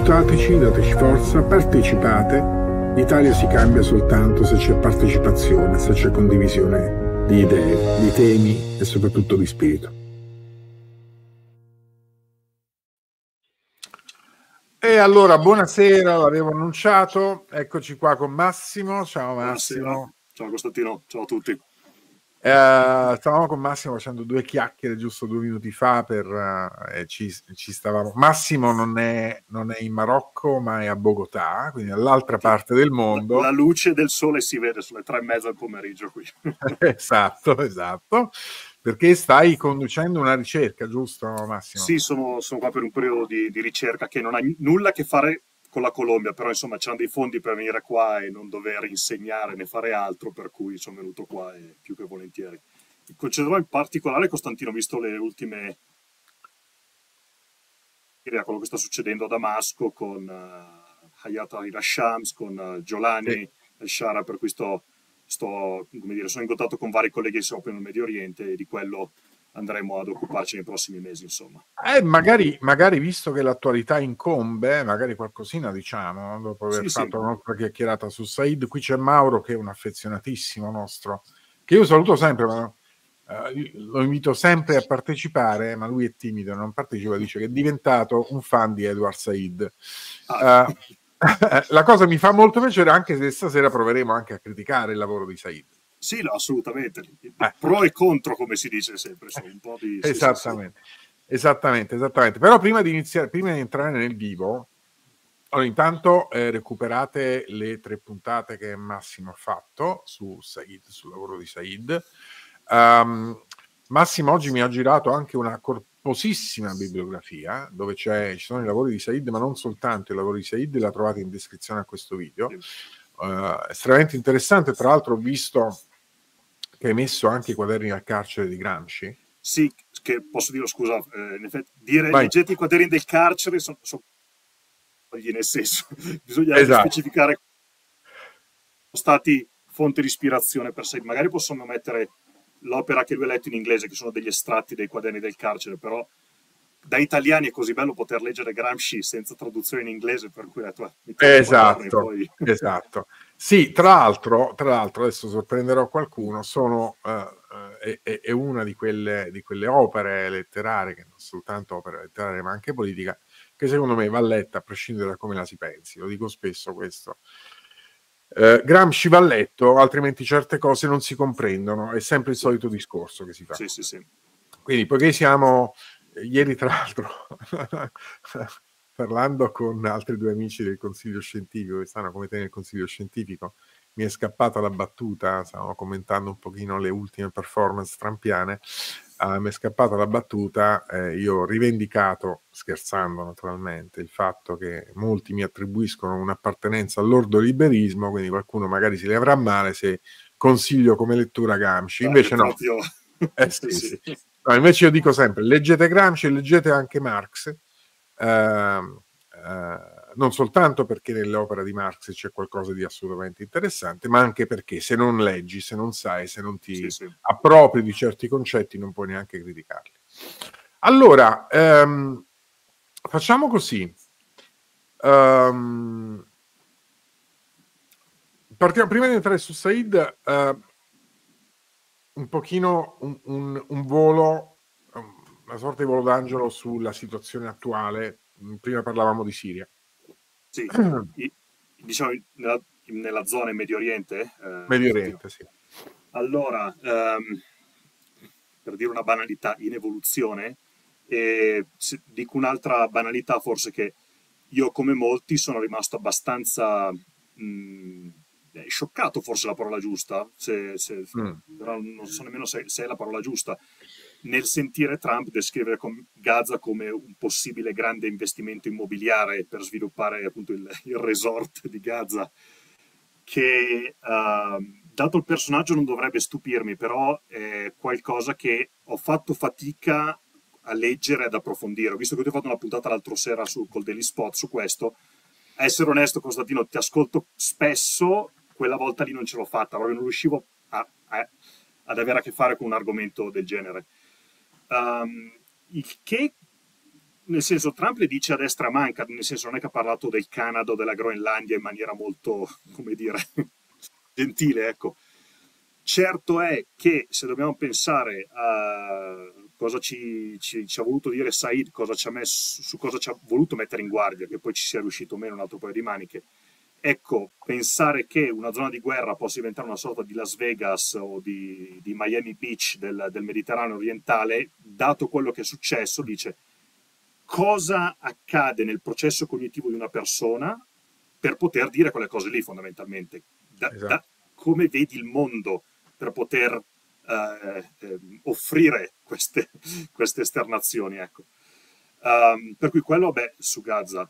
aiutateci, dateci forza, partecipate. L'Italia si cambia soltanto se c'è partecipazione, se c'è condivisione di idee, di temi e soprattutto di spirito. E allora, buonasera, l'avevo annunciato, eccoci qua con Massimo. Ciao Massimo. Buonasera. Ciao Costantino, ciao a tutti. Stavamo con Massimo facendo due chiacchiere giusto 2 minuti fa ci stavamo. Massimo non è in Marocco ma è a Bogotà, quindi all'altra parte del mondo. La luce del sole si vede sulle 3:30 del pomeriggio qui. esatto, perché stai conducendo una ricerca, giusto Massimo? Sì, sono qua per un periodo di ricerca che non ha nulla a che fare con la Colombia, però insomma c'hanno dei fondi per venire qua e non dover insegnare né fare altro, per cui sono venuto qua e più che volentieri. Concederò in particolare, Costantino, visto le ultime a quello che sta succedendo a Damasco con Hayat al-Shams, con Giolani el-Shara, per cui come dire, sono in contatto con vari colleghi che si occupano del Medio Oriente e di quello andremo ad occuparci nei prossimi mesi, insomma. Magari visto che l'attualità incombe, magari qualcosina diciamo, dopo aver fatto una nostra chiacchierata su Said. Qui c'è Mauro che è un affezionatissimo nostro, che io saluto sempre, ma lo invito sempre a partecipare, ma lui è timido, non partecipa, dice che è diventato un fan di Edward Said. La cosa mi fa molto piacere, anche se stasera proveremo anche a criticare il lavoro di Said. Sì, no, assolutamente. Pro e contro, come si dice sempre. Un po' di... Esattamente. Però prima di entrare nel vivo, allora, intanto recuperate le 3 puntate che Massimo ha fatto su Said, sul lavoro di Said. Massimo oggi mi ha girato anche una corposissima bibliografia dove ci sono i lavori di Said, ma non soltanto i lavori di Said, la trovate in descrizione a questo video. Estremamente interessante. Tra l'altro ho visto che hai messo anche i quaderni al carcere di Gramsci. Sì, che posso dire, scusa, in effetti, leggete i quaderni del carcere sono nel senso, bisogna specificare sono stati fonte di ispirazione per sé. Magari possono mettere l'opera che lui ha letto in inglese, che sono degli estratti dei quaderni del carcere, però da italiani è così bello poter leggere Gramsci senza traduzione in inglese, per cui esatto. Sì, tra l'altro adesso sorprenderò qualcuno, è una di quelle opere letterarie, che non soltanto opera letteraria ma anche politica, che secondo me va letta a prescindere da come la si pensi. Lo dico spesso questo. Gramsci va letto, altrimenti certe cose non si comprendono, è sempre il solito discorso che si fa. Sì. Quindi, poiché siamo ieri, tra l'altro, parlando con altri 2 amici del consiglio scientifico che stanno come te nel consiglio scientifico, mi è scappata la battuta, stavamo commentando un pochino le ultime performance trampiane, mi è scappata la battuta, io ho rivendicato, scherzando naturalmente, il fatto che molti mi attribuiscono un'appartenenza all'ordoliberismo, quindi qualcuno magari si leverà male se consiglio come lettura Gramsci, invece no. Sì. No, invece io dico sempre, leggete Gramsci e leggete anche Marx, non soltanto perché nell'opera di Marx c'è qualcosa di assolutamente interessante, ma anche perché se non leggi, se non sai, se non ti appropri di certi concetti, non puoi neanche criticarli. Allora, facciamo così. Partiamo, prima di entrare su Said, un pochino un volo, una sorta di volo d'angelo sulla situazione attuale. Prima parlavamo di Siria. Sì, diciamo nella zona in Medio Oriente. Medio Oriente, sì. Allora, per dire una banalità, in evoluzione, dico un'altra banalità, forse, che io come molti sono rimasto abbastanza scioccato, forse la parola giusta, però non so nemmeno se è la parola giusta, nel sentire Trump descrivere Gaza come un possibile grande investimento immobiliare per sviluppare appunto il resort di Gaza, che dato il personaggio non dovrebbe stupirmi, però è qualcosa che ho fatto fatica a leggere e ad approfondire. Ho visto che tu hai fatto una puntata l'altro sera col Daily Spot su questo. A essere onesto, Costantino, ti ascolto spesso, quella volta lì non ce l'ho fatta, proprio non riuscivo ad avere a che fare con un argomento del genere. Il che nel senso, Trump le dice a destra manca, nel senso non è che ha parlato del Canada o della Groenlandia in maniera molto, come dire, gentile, ecco. Certo è che se dobbiamo pensare a cosa ci ha voluto dire Said, cosa ci ha messo, su cosa ci ha voluto mettere in guardia, che poi ci sia riuscito o meno un altro paio di maniche, ecco, pensare che una zona di guerra possa diventare una sorta di Las Vegas o di Miami Beach del Mediterraneo orientale, dato quello che è successo, dice cosa accade nel processo cognitivo di una persona per poter dire quelle cose lì, fondamentalmente. Esatto. Come vedi il mondo per poter offrire queste esternazioni, ecco. Per cui quello, beh, su Gaza.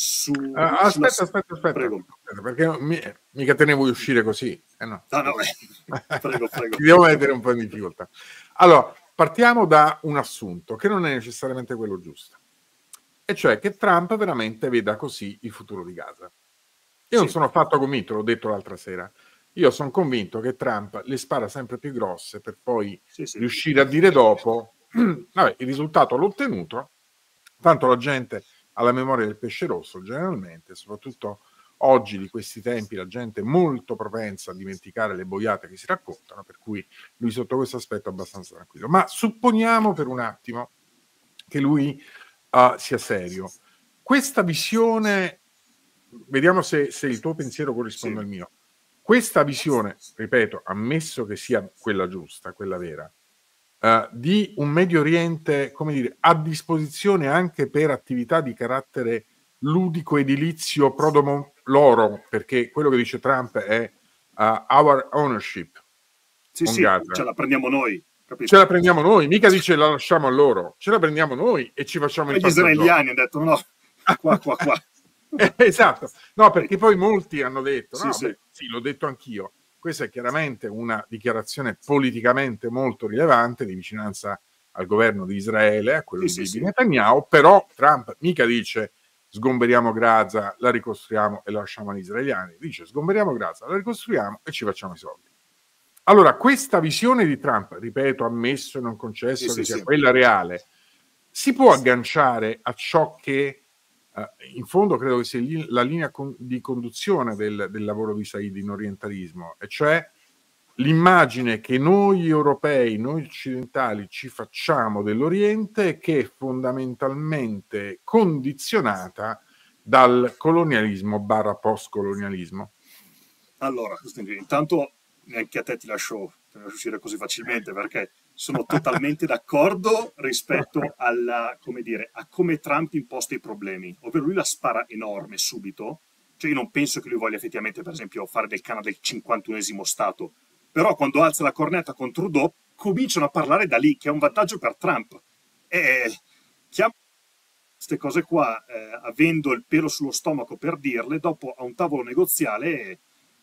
Aspetta, Prego. perché mica te ne vuoi uscire così. No. No, prego. Ti devo mettere un po' in difficoltà. Allora, partiamo da un assunto che non è necessariamente quello giusto, e cioè che Trump veramente veda così il futuro di Gaza. Io non sono affatto convinto, l'ho detto l'altra sera. Io sono convinto che Trump le spara sempre più grosse per poi riuscire a dire dopo vabbè, il risultato l'ho ottenuto, tanto la gente ha la memoria del pesce rosso generalmente, soprattutto oggi di questi tempi la gente è molto propensa a dimenticare le boiate che si raccontano, per cui lui sotto questo aspetto è abbastanza tranquillo. Ma supponiamo per un attimo che lui sia serio. Questa visione, vediamo se il tuo pensiero corrisponde al mio. Questa visione, ripeto, ammesso che sia quella giusta, quella vera, di un Medio Oriente, come dire, a disposizione anche per attività di carattere ludico, edilizio, prodomo loro, perché quello che dice Trump è our ownership. Sì, ce la prendiamo noi. Capito? Ce la prendiamo noi, mica dice la lasciamo a loro, ce la prendiamo noi e ci facciamo i gli israeliani hanno detto no, qua. Esatto, no, perché poi molti hanno detto, sì, l'ho detto anch'io, questa è chiaramente una dichiarazione politicamente molto rilevante di vicinanza al governo di Israele, a quello di Netanyahu, però Trump mica dice sgomberiamo Gaza, la ricostruiamo e la lasciamo agli israeliani, dice sgomberiamo Gaza, la ricostruiamo e ci facciamo i soldi. Allora, questa visione di Trump, ripeto, ammesso e non concesso che sia quella reale, si può agganciare a ciò che in fondo credo che sia la linea di conduzione del lavoro di Said in orientalismo, e cioè l'immagine che noi europei, noi occidentali ci facciamo dell'Oriente, che è fondamentalmente condizionata dal colonialismo / postcolonialismo. Allora, intanto neanche a te ti lascio uscire così facilmente, perché sono totalmente d'accordo rispetto a come Trump imposta i problemi, ovvero lui la spara enorme subito. Cioè io non penso che lui voglia effettivamente, per esempio, fare del Canada il 51esimo stato, però quando alza la cornetta con Trudeau cominciano a parlare da lì, che è un vantaggio per Trump. Chiama queste cose qua, avendo il pelo sullo stomaco per dirle, dopo a un tavolo negoziale,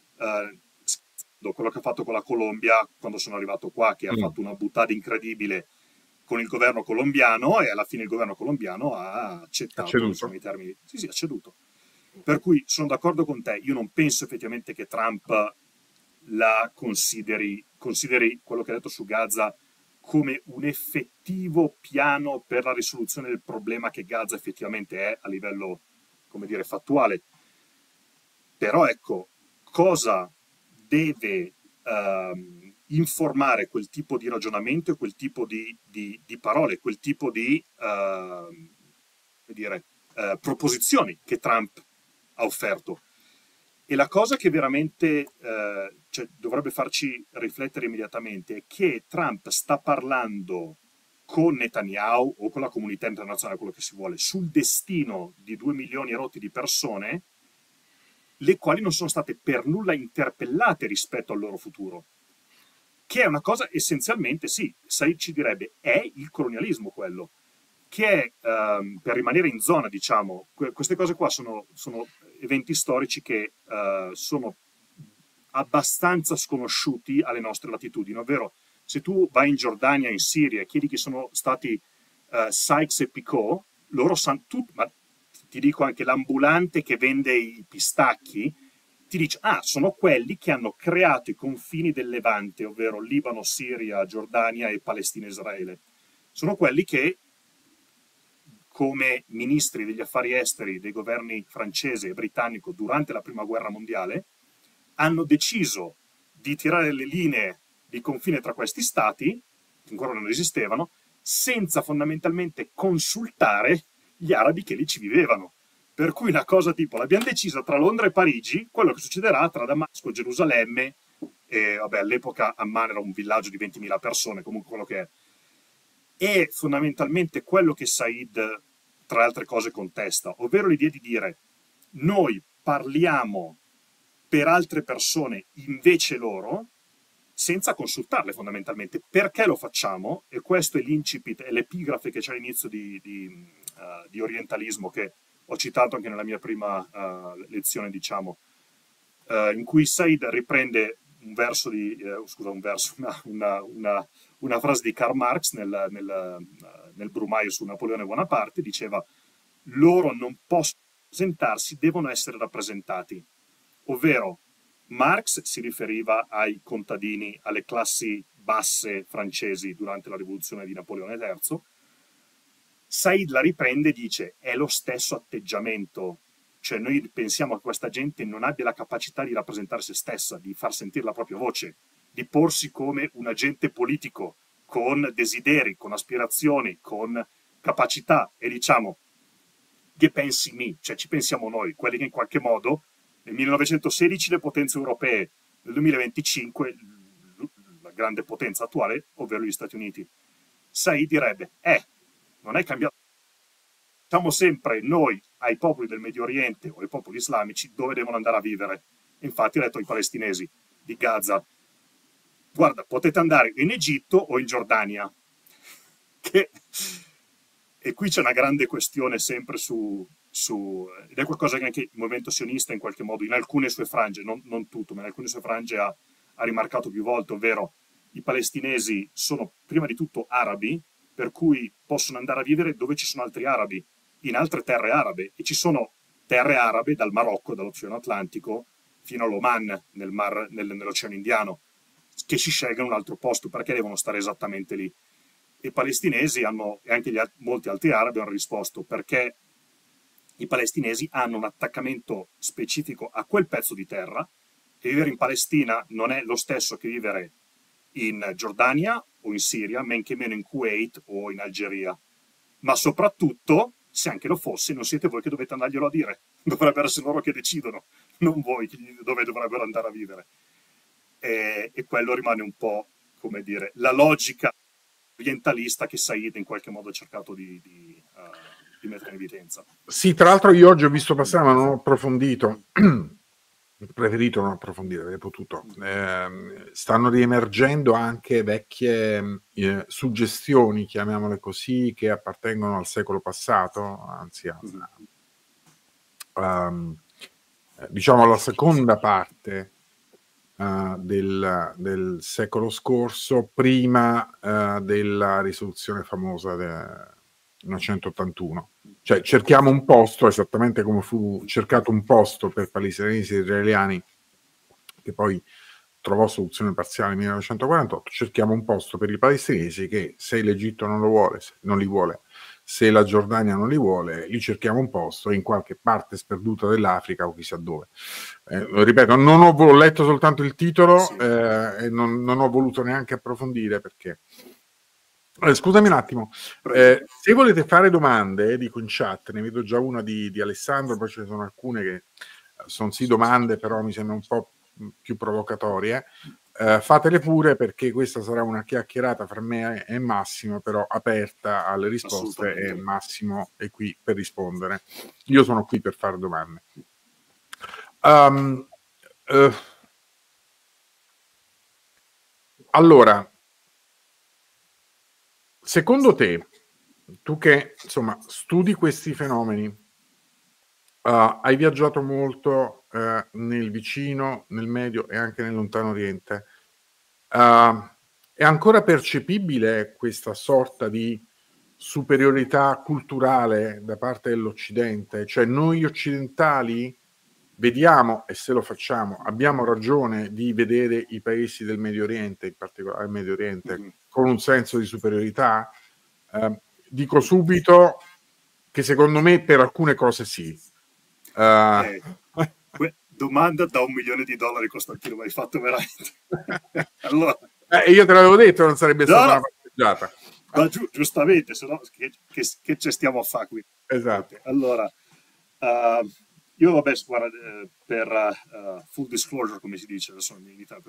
quello che ha fatto con la Colombia quando sono arrivato qua, che ha fatto una buttata incredibile con il governo colombiano, e alla fine il governo colombiano ha accettato, insomma, i termini. Sì, ha ceduto. Per cui sono d'accordo con te, io non penso effettivamente che Trump la consideri quello che ha detto su Gaza come un effettivo piano per la risoluzione del problema che Gaza effettivamente è a livello, come dire, fattuale. Però ecco, cosa deve informare quel tipo di ragionamento e quel tipo di parole, quel tipo di proposizioni che Trump ha offerto. E la cosa che veramente dovrebbe farci riflettere immediatamente è che Trump sta parlando con Netanyahu o con la comunità internazionale, quello che si vuole, sul destino di 2 milioni e rotti di persone, le quali non sono state per nulla interpellate rispetto al loro futuro. Che è una cosa essenzialmente, sì, Said ci direbbe, è il colonialismo quello, che è, per rimanere in zona, diciamo, queste cose qua sono eventi storici che sono abbastanza sconosciuti alle nostre latitudini, ovvero se tu vai in Giordania, in Siria, e chiedi chi sono stati Sykes e Picot, loro sanno tutti, ma ti dico anche l'ambulante che vende i pistacchi, ti dice, sono quelli che hanno creato i confini del Levante, ovvero Libano, Siria, Giordania e Palestina e Israele. Sono quelli che come ministri degli affari esteri dei governi francese e britannico durante la Prima Guerra Mondiale, hanno deciso di tirare le linee di confine tra questi stati, che ancora non esistevano, senza fondamentalmente consultare gli arabi che lì ci vivevano. Per cui una cosa tipo, l'abbiamo decisa tra Londra e Parigi, quello che succederà tra Damasco e Gerusalemme, e vabbè, all'epoca Amman era un villaggio di 20.000 persone, comunque quello che è. E fondamentalmente quello che Said, tra le altre cose, contesta, ovvero l'idea di dire noi parliamo per altre persone invece loro, senza consultarle fondamentalmente. Perché lo facciamo? E questo è l'incipit, è l'epigrafe che c'è all'inizio di orientalismo, che ho citato anche nella mia prima lezione, diciamo, in cui Said riprende un verso una frase di Karl Marx nel Brumaio su Napoleone Bonaparte. Diceva: loro non possono rappresentarsi, devono essere rappresentati. Ovvero, Marx si riferiva ai contadini, alle classi basse francesi durante la rivoluzione di Napoleone III. Said la riprende e dice: è lo stesso atteggiamento. Cioè, noi pensiamo che questa gente non abbia la capacità di rappresentare se stessa, di far sentire la propria voce, di porsi come un agente politico, con desideri, con aspirazioni, con capacità. E diciamo, che pensi me? Cioè, ci pensiamo noi, quelli che in qualche modo, nel 1916 le potenze europee, nel 2025 la grande potenza attuale, ovvero gli Stati Uniti. Said direbbe: non è cambiato. Diciamo sempre noi ai popoli del Medio Oriente o ai popoli islamici dove devono andare a vivere. Infatti ha detto ai palestinesi di Gaza: guarda, potete andare in Egitto o in Giordania. E qui c'è una grande questione sempre ed è qualcosa che anche il movimento sionista in qualche modo, in alcune sue frange, non tutto, ma in alcune sue frange ha rimarcato più volte, ovvero i palestinesi sono prima di tutto arabi, per cui possono andare a vivere dove ci sono altri arabi, in altre terre arabe, e ci sono terre arabe dal Marocco, dall'Oceano Atlantico, fino all'Oman, nell'Oceano Indiano, che si scelgono un altro posto. Perché devono stare esattamente lì? E i palestinesi e anche molti altri arabi hanno risposto: perché i palestinesi hanno un attaccamento specifico a quel pezzo di terra, e vivere in Palestina non è lo stesso che vivere in Giordania o in Siria, men che meno in Kuwait o in Algeria. Ma soprattutto, se anche lo fosse, non siete voi che dovete andarglielo a dire. Dovrebbero essere loro che decidono, non voi dove dovrebbero andare a vivere. E quello rimane un po', come dire, la logica orientalista che Said in qualche modo ha cercato di mettere in evidenza. Sì, tra l'altro io oggi ho visto passare, ma non ho approfondito. Preferito non approfondire, avrei potuto. Stanno riemergendo anche vecchie suggestioni, chiamiamole così, che appartengono al secolo passato, anzi diciamo alla seconda parte del secolo scorso, prima della risoluzione famosa del 1981. Cioè, cerchiamo un posto, esattamente come fu cercato un posto per palestinesi e israeliani, che poi trovò soluzione parziale nel 1948, cerchiamo un posto per i palestinesi che, se l'Egitto non lo vuole, non li vuole, se la Giordania non li vuole, li cerchiamo un posto in qualche parte sperduta dell'Africa o chissà dove. Ripeto, ho letto soltanto il titolo, sì, e non ho voluto neanche approfondire, perché... scusami un attimo, se volete fare domande, dico in chat, ne vedo già una di Alessandro, poi ce ne sono alcune che sono sì domande, però mi sembra un po' più provocatorie. Fatele pure, perché questa sarà una chiacchierata fra me e Massimo, però aperta alle risposte, e Massimo è qui per rispondere. Io sono qui per fare domande. Allora, secondo te, tu che insomma studi questi fenomeni, hai viaggiato molto nel vicino, nel medio e anche nel lontano oriente, è ancora percepibile questa sorta di superiorità culturale da parte dell'Occidente? Cioè, noi occidentali vediamo, e se lo facciamo, abbiamo ragione di vedere i paesi del Medio Oriente, in particolare il Medio Oriente, con un senso di superiorità? Dico subito, che secondo me per alcune cose sì. Domanda da $1 milione, Costantino, mi hai fatto veramente. Allora, io te l'avevo detto, non sarebbe stata una passeggiata. Ma giustamente, se no che ci stiamo a fare qui? Esatto. Allora, io vabbè, guarda, per full disclosure, come si dice, adesso non mi invita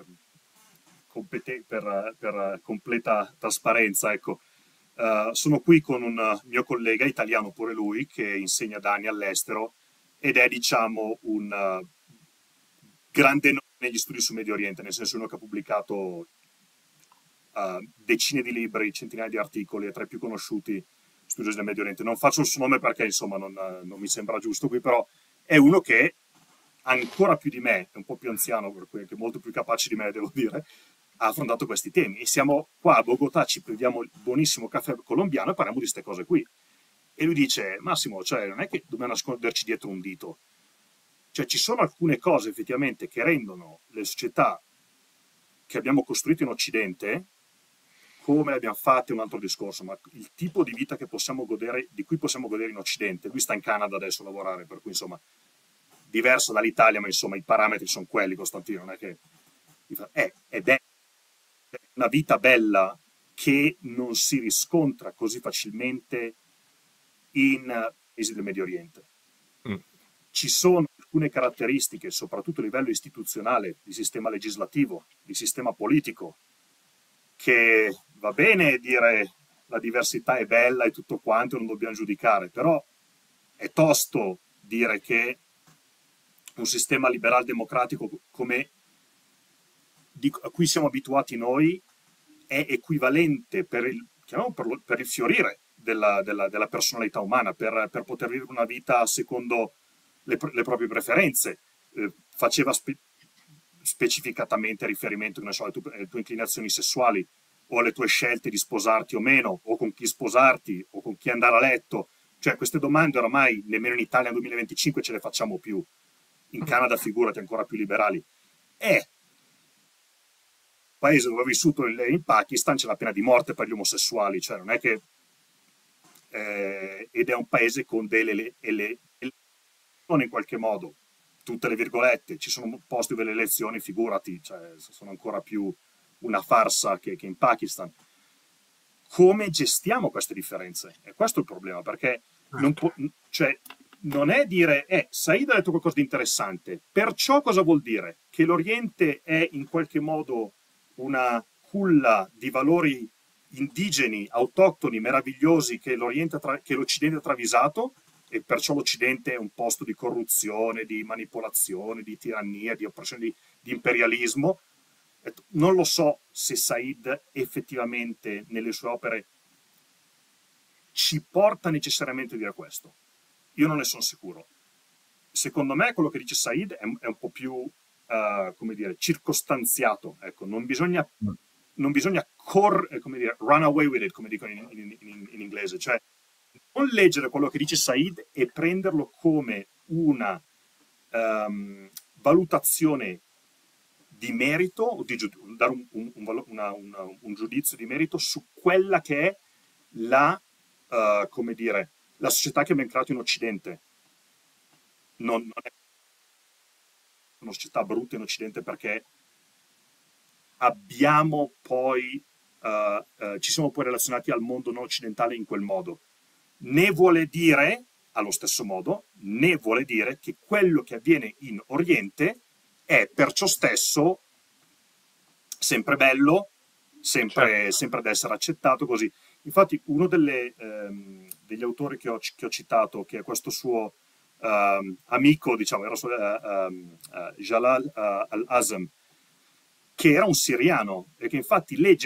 per completa trasparenza, ecco. Sono qui con un mio collega italiano, pure lui, che insegna da anni all'estero ed è, diciamo, un grande nome negli studi sul Medio Oriente, nel senso uno che ha pubblicato decine di libri, centinaia di articoli, è tra i più conosciuti studiosi del Medio Oriente. Non faccio il suo nome perché insomma non mi sembra giusto qui, però è uno che ancora più di me, è un po' più anziano, per cui è molto più capace di me, devo dire, ha affrontato questi temi. E siamo qua a Bogotà, ci prendiamo il buonissimo caffè colombiano e parliamo di queste cose qui. E lui dice: Massimo, cioè non è che dobbiamo nasconderci dietro un dito. Cioè ci sono alcune cose effettivamente che rendono le società che abbiamo costruito in Occidente, come le abbiamo fatte è un altro discorso, ma il tipo di vita che possiamo godere, di cui possiamo godere in Occidente, lui sta in Canada adesso a lavorare, per cui insomma diverso dall'Italia, ma insomma i parametri sono quelli, Costantino, non è che ed è una vita bella che non si riscontra così facilmente in paesi del Medio Oriente. Ci sono alcune caratteristiche, soprattutto a livello istituzionale, di sistema legislativo, di sistema politico, che va bene dire la diversità è bella e tutto quanto, non dobbiamo giudicare, però è tosto dire che un sistema liberal democratico come a cui siamo abituati noi è equivalente per il fiorire della personalità umana, per poter vivere una vita secondo le proprie preferenze. Faceva specificatamente riferimento, non so, alle tue inclinazioni sessuali o alle tue scelte di sposarti o meno, o con chi sposarti o con chi andare a letto. Cioè queste domande oramai nemmeno in Italia nel 2025 ce le facciamo più. In Canada figurati, ancora più liberali. È paese dove ho vissuto in Pakistan c'è la pena di morte per gli omosessuali, cioè non è che ed è un paese con delle in qualche modo, tutte le virgolette, ci sono posti dove le elezioni, figurati, cioè sono ancora più una farsa che in Pakistan. Come gestiamo queste differenze? E questo è il problema, perché non è dire Said ha detto qualcosa di interessante, perciò cosa vuol dire? Che l'Oriente è in qualche modo una culla di valori indigeni, autoctoni, meravigliosi che l'Occidente ha travisato, e perciò l'Occidente è un posto di corruzione, di manipolazione, di tirannia, di oppressione, di imperialismo. Non lo so se Said effettivamente nelle sue opere ci porta necessariamente a dire questo. Io non ne sono sicuro. Secondo me quello che dice Said è un po' più come dire, circostanziato. Ecco, non bisogna run away with it, come dicono in inglese, cioè non leggere quello che dice Said e prenderlo come una valutazione di merito, o dare un giudizio di merito su quella che è come dire, la società che abbiamo creato in Occidente. Non è una società brutta in Occidente perché abbiamo poi ci siamo poi relazionati al mondo non occidentale in quel modo. Né vuole dire, allo stesso modo, né vuole dire che quello che avviene in Oriente è perciò stesso sempre bello, sempre da essere accettato così. Infatti uno degli autori che ho citato, che è questo suo amico, diciamo, era Jalal al-Azam, che era un siriano e che infatti legge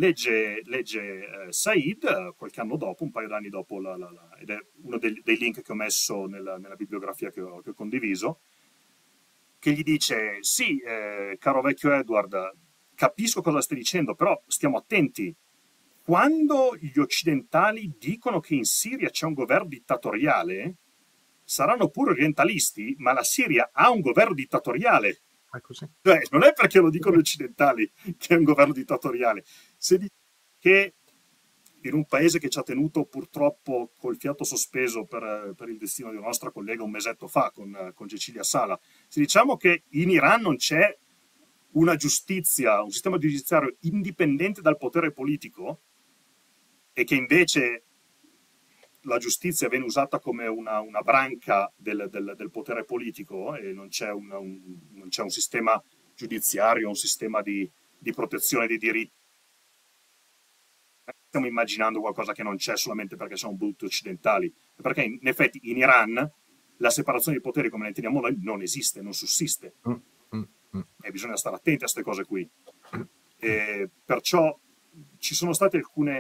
Said qualche anno dopo, un paio d'anni dopo, ed è uno dei link che ho messo nella bibliografia che ho condiviso, che gli dice: sì, caro vecchio Edward, capisco cosa stai dicendo, però stiamo attenti. Quando gli occidentali dicono che in Siria c'è un governo dittatoriale, saranno pure orientalisti, ma la Siria ha un governo dittatoriale. È così. Cioè, non è perché lo dicono gli occidentali che è un governo dittatoriale. Se dice che in un paese che ci ha tenuto purtroppo col fiato sospeso per il destino di una nostra collega un mesetto fa con Cecilia Sala. Se diciamo che in Iran non c'è una giustizia, un sistema giudiziario indipendente dal potere politico, e che invece la giustizia viene usata come una branca del potere politico e non c'è un sistema giudiziario, un sistema di protezione dei diritti. Stiamo immaginando qualcosa che non c'è solamente perché siamo brutti occidentali, perché in effetti in Iran la separazione dei poteri come la intendiamo noi non esiste, non sussiste. E bisogna stare attenti a queste cose qui. E perciò ci sono state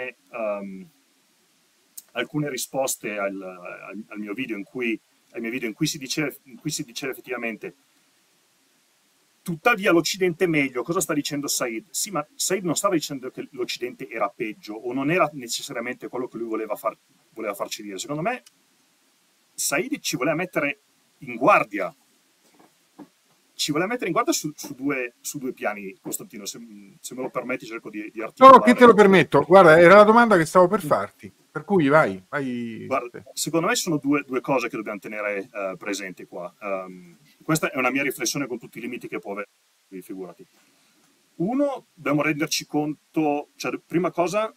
alcune risposte al mio video in cui si diceva effettivamente tuttavia l'Occidente è meglio. Cosa sta dicendo Said? Sì, ma Said non stava dicendo che l'Occidente era peggio o non era necessariamente quello che lui voleva farci dire. Secondo me Said ci voleva mettere in guardia. Ci voleva mettere in guardia su due piani, Costantino. Se me lo permetti cerco di articolare. No, che te lo permetto. Guarda, era la domanda che stavo per farti. Per cui vai. Guarda, secondo me sono due cose che dobbiamo tenere presenti qua. Questa è una mia riflessione con tutti i limiti che può avere, figurati. Uno, dobbiamo renderci conto, cioè, prima cosa,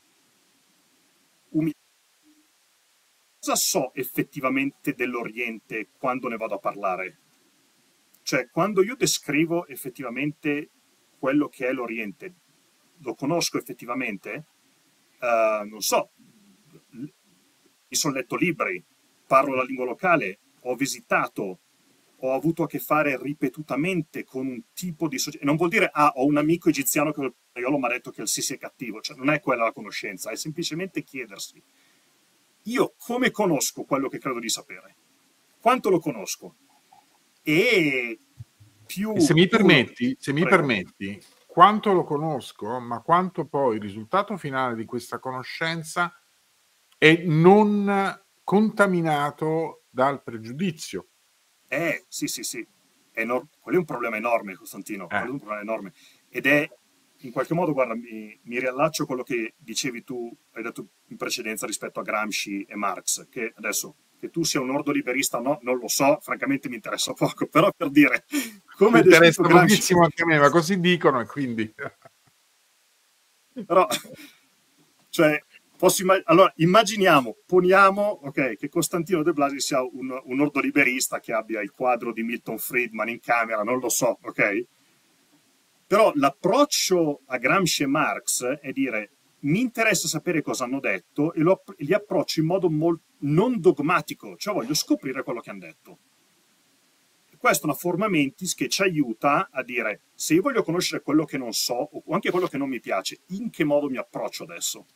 cosa so effettivamente dell'Oriente quando ne vado a parlare? Cioè, quando io descrivo effettivamente quello che è l'Oriente, lo conosco effettivamente? Non so, mi sono letto libri, parlo la lingua locale, ho visitato, ho avuto a che fare ripetutamente con un tipo di società. Non vuol dire, ho un amico egiziano che mi ha detto che il Sisi è cattivo. Cioè, non è quella la conoscenza, è semplicemente chiedersi, io come conosco quello che credo di sapere? Quanto lo conosco? E se mi permetti, quanto lo conosco, ma quanto poi il risultato finale di questa conoscenza è non contaminato dal pregiudizio. Sì. Quello è un problema enorme, Costantino. Quello è un problema enorme. Ed è, in qualche modo, guarda, mi riallaccio a quello che dicevi tu, hai detto in precedenza rispetto a Gramsci e Marx, che adesso, che tu sia un ordoliberista o no, non lo so, francamente mi interessa poco, però per dire, come mi interessa pochissimo anche a me, ma così dicono e quindi... Però, cioè, allora, immaginiamo, poniamo, ok, che Costantino De Blasi sia un ordoliberista che abbia il quadro di Milton Friedman in camera, non lo so, ok? Però l'approccio a Gramsci e Marx è dire, mi interessa sapere cosa hanno detto e li approccio in modo non dogmatico, cioè voglio scoprire quello che hanno detto. Questa è una forma mentis che ci aiuta a dire, se io voglio conoscere quello che non so o anche quello che non mi piace, in che modo mi approccio adesso?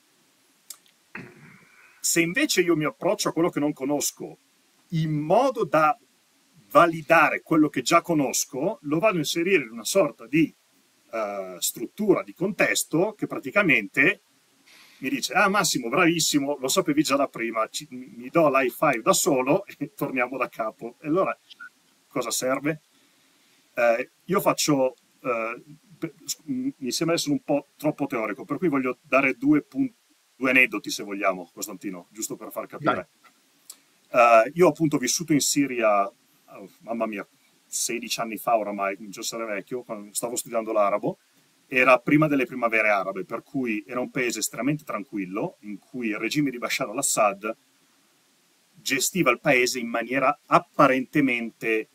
Se invece io mi approccio a quello che non conosco in modo da validare quello che già conosco, lo vado a inserire in una sorta di struttura, di contesto che praticamente mi dice, Massimo, bravissimo, lo sapevi già da prima, mi do l'high five da solo e torniamo da capo. E allora cosa serve? Io faccio, mi sembra essere un po' troppo teorico, per cui voglio dare due aneddoti, se vogliamo, Costantino, giusto per far capire. Io ho appunto vissuto in Siria, mamma mia, 16 anni fa oramai, comincio a essere vecchio, quando stavo studiando l'arabo. Era prima delle primavere arabe, per cui era un paese estremamente tranquillo, in cui il regime di Bashar al-Assad gestiva il paese in maniera apparentemente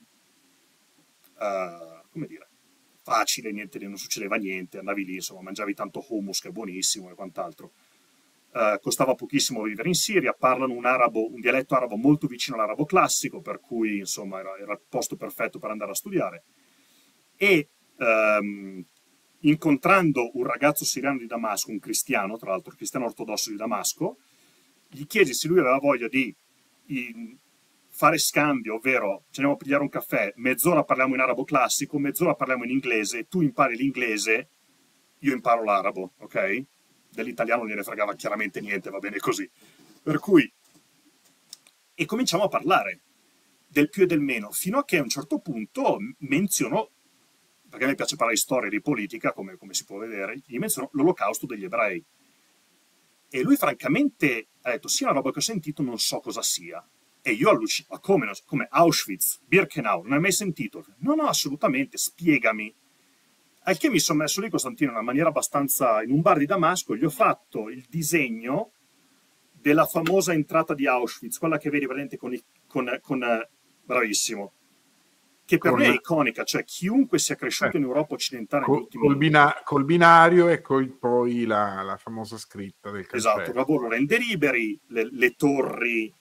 come dire, facile, non succedeva niente, andavi lì, insomma, mangiavi tanto hummus che è buonissimo e quant'altro. Costava pochissimo vivere in Siria, parlano un dialetto arabo molto vicino all'arabo classico, per cui insomma era il posto perfetto per andare a studiare. E incontrando un ragazzo siriano di Damasco, un cristiano, tra l'altro cristiano ortodosso di Damasco, gli chiesi se lui aveva voglia di fare scambio, ovvero ci andiamo a pigliare un caffè, mezz'ora parliamo in arabo classico, mezz'ora parliamo in inglese, tu impari l'inglese, io imparo l'arabo, ok? Dell'italiano non gliene fregava chiaramente niente, va bene così. Per cui, e cominciamo a parlare del più e del meno, fino a che a un certo punto menziono, perché a me piace parlare di storia e di politica, come si può vedere, gli menziono l'olocausto degli ebrei. E lui francamente ha detto, sì, è una roba che ho sentito, non so cosa sia. E io allucino, ma come Auschwitz, Birkenau, non hai mai sentito? No, no, assolutamente, spiegami. Al che mi sono messo lì, Costantino, in una maniera abbastanza, in un bar di Damasco, gli ho fatto il disegno della famosa entrata di Auschwitz, quella che vedi veramente bravissimo, che per me è iconica, cioè chiunque sia cresciuto in Europa occidentale negli ultimi... Col binario e poi la famosa scritta del cancello. Esatto, il lavoro rende liberi, le torri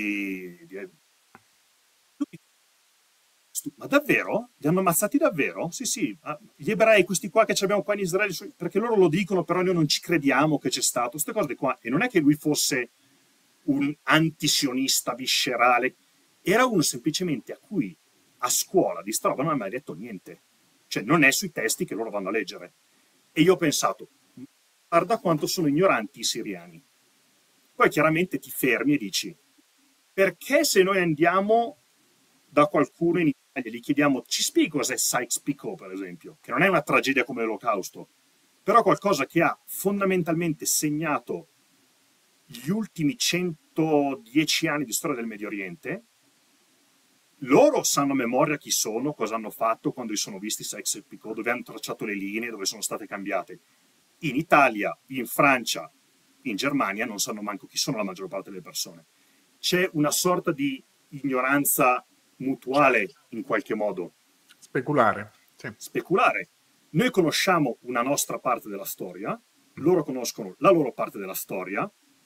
ma davvero? Li hanno ammazzati davvero? Sì, sì, gli ebrei, questi qua che abbiamo qua in Israele, perché loro lo dicono, però noi non ci crediamo che c'è stato, queste cose qua. E non è che lui fosse un antisionista viscerale, era uno semplicemente a cui a scuola di sta roba non ha mai detto niente. Cioè non è sui testi che loro vanno a leggere. E io ho pensato, guarda quanto sono ignoranti i siriani. Poi chiaramente ti fermi e dici, perché se noi andiamo da qualcuno in Italia gli chiediamo, ci spieghi cos'è Sykes-Picot, per esempio, che non è una tragedia come l'Olocausto, però qualcosa che ha fondamentalmente segnato gli ultimi 110 anni di storia del Medio Oriente, loro sanno a memoria chi sono, cosa hanno fatto quando li sono visti Sykes-Picot, dove hanno tracciato le linee, dove sono state cambiate. In Italia, in Francia, in Germania non sanno manco chi sono la maggior parte delle persone. C'è una sorta di ignoranza mutuale in qualche modo. Speculare. Sì. Speculare. Noi conosciamo una nostra parte della storia, loro conoscono la loro parte della storia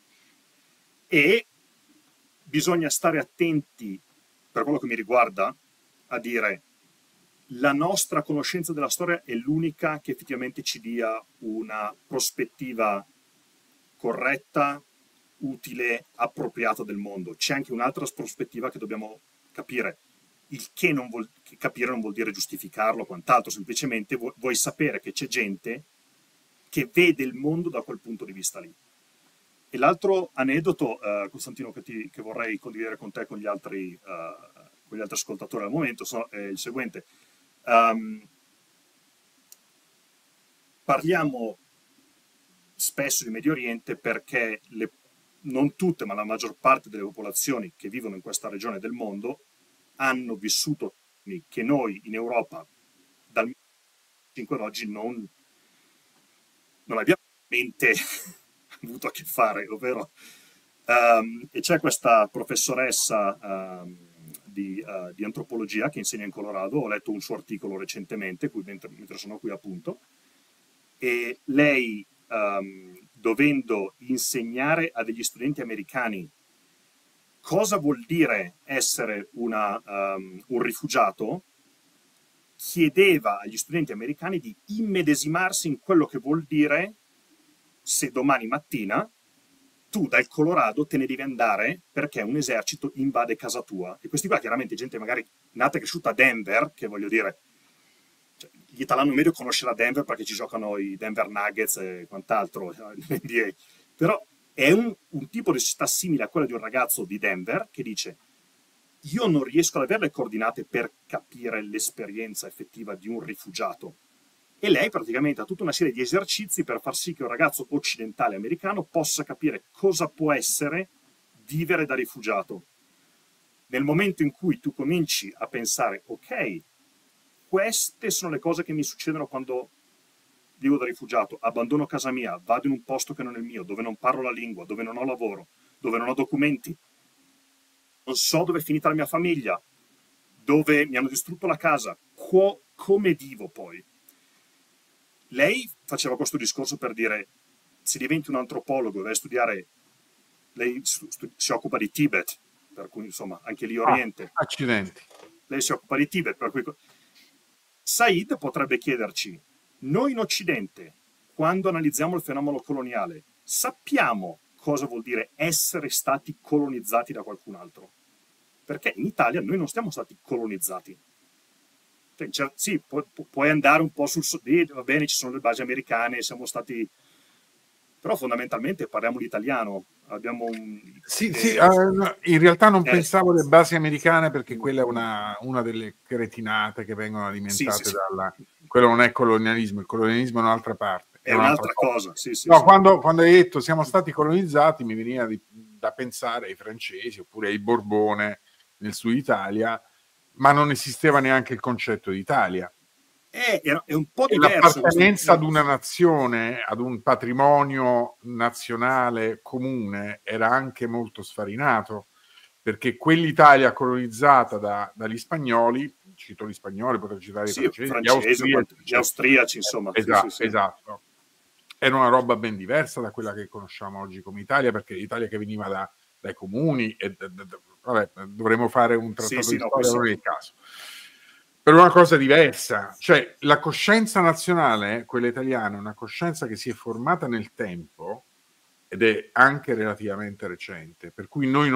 e bisogna stare attenti, per quello che mi riguarda, a dire la nostra conoscenza della storia è l'unica che effettivamente ci dia una prospettiva corretta, utile, appropriata del mondo. C'è anche un'altra prospettiva che dobbiamo capire. Il che capire non vuol dire giustificarlo o quant'altro, semplicemente vuoi sapere che c'è gente che vede il mondo da quel punto di vista lì. E l'altro aneddoto, Costantino, che vorrei condividere con te e con gli altri ascoltatori al momento, è il seguente. Parliamo spesso di Medio Oriente perché non tutte, ma la maggior parte delle popolazioni che vivono in questa regione del mondo hanno vissuto che noi in Europa dal 1905 ad oggi non abbiamo veramente avuto a che fare, ovvero e c'è questa professoressa di antropologia che insegna in Colorado, ho letto un suo articolo recentemente mentre sono qui appunto, e lei dovendo insegnare a degli studenti americani cosa vuol dire essere un rifugiato, chiedeva agli studenti americani di immedesimarsi in quello che vuol dire se domani mattina tu dal Colorado te ne devi andare perché un esercito invade casa tua. E questi qua chiaramente gente magari nata e cresciuta a Denver, che voglio dire, cioè, l'italiano medio conoscerà Denver perché ci giocano i Denver Nuggets e quant'altro nell'NBA. Però è un tipo di società simile a quella di un ragazzo di Denver che dice io non riesco ad avere le coordinate per capire l'esperienza effettiva di un rifugiato. E lei praticamente ha tutta una serie di esercizi per far sì che un ragazzo occidentale americano possa capire cosa può essere vivere da rifugiato. Nel momento in cui tu cominci a pensare, ok, queste sono le cose che mi succedono quando vivo da rifugiato, abbandono casa mia, vado in un posto che non è il mio, dove non parlo la lingua, dove non ho lavoro, dove non ho documenti, non so dove è finita la mia famiglia, dove mi hanno distrutto la casa, come vivo poi? Lei faceva questo discorso per dire, se diventi un antropologo, vai a studiare, lei si occupa di Tibet, per cui insomma anche lì Oriente. Accidenti. Lei si occupa di Tibet, per cui Said potrebbe chiederci, noi in Occidente, quando analizziamo il fenomeno coloniale, sappiamo cosa vuol dire essere stati colonizzati da qualcun altro? Perché in Italia noi non siamo stati colonizzati. Cioè, sì, puoi andare un po' sul va bene, ci sono le basi americane, siamo stati... Però fondamentalmente parliamo l'italiano. Abbiamo sì, in realtà non pensavo alle basi americane perché quella è una delle cretinate che vengono alimentate sì. dalla... Quello non è colonialismo, il colonialismo è un'altra parte. è un'altra cosa. Sì, sì, no, sì. quando hai detto siamo stati colonizzati, mi veniva da pensare ai francesi oppure ai Borbone nel Sud Italia, ma non esisteva neanche il concetto di Italia. È un po' E diverso. l'appartenenza ad una nazione, ad un patrimonio nazionale comune, era anche molto sfarinato, perché quell'Italia colonizzata dagli spagnoli, cito gli spagnoli, potrei citare i Sì, francesi, gli francesi, austriaci, gli austriaci, insomma. Sì, sì, sì. esatto, era una roba ben diversa da quella che conosciamo oggi come Italia, perché l'Italia che veniva dai comuni, vabbè, dovremmo fare un Sì, trattato sì, di no, storia, non è il caso. Per una cosa diversa, cioè la coscienza nazionale, quella italiana, è una coscienza che si è formata nel tempo ed è anche relativamente recente, per cui noi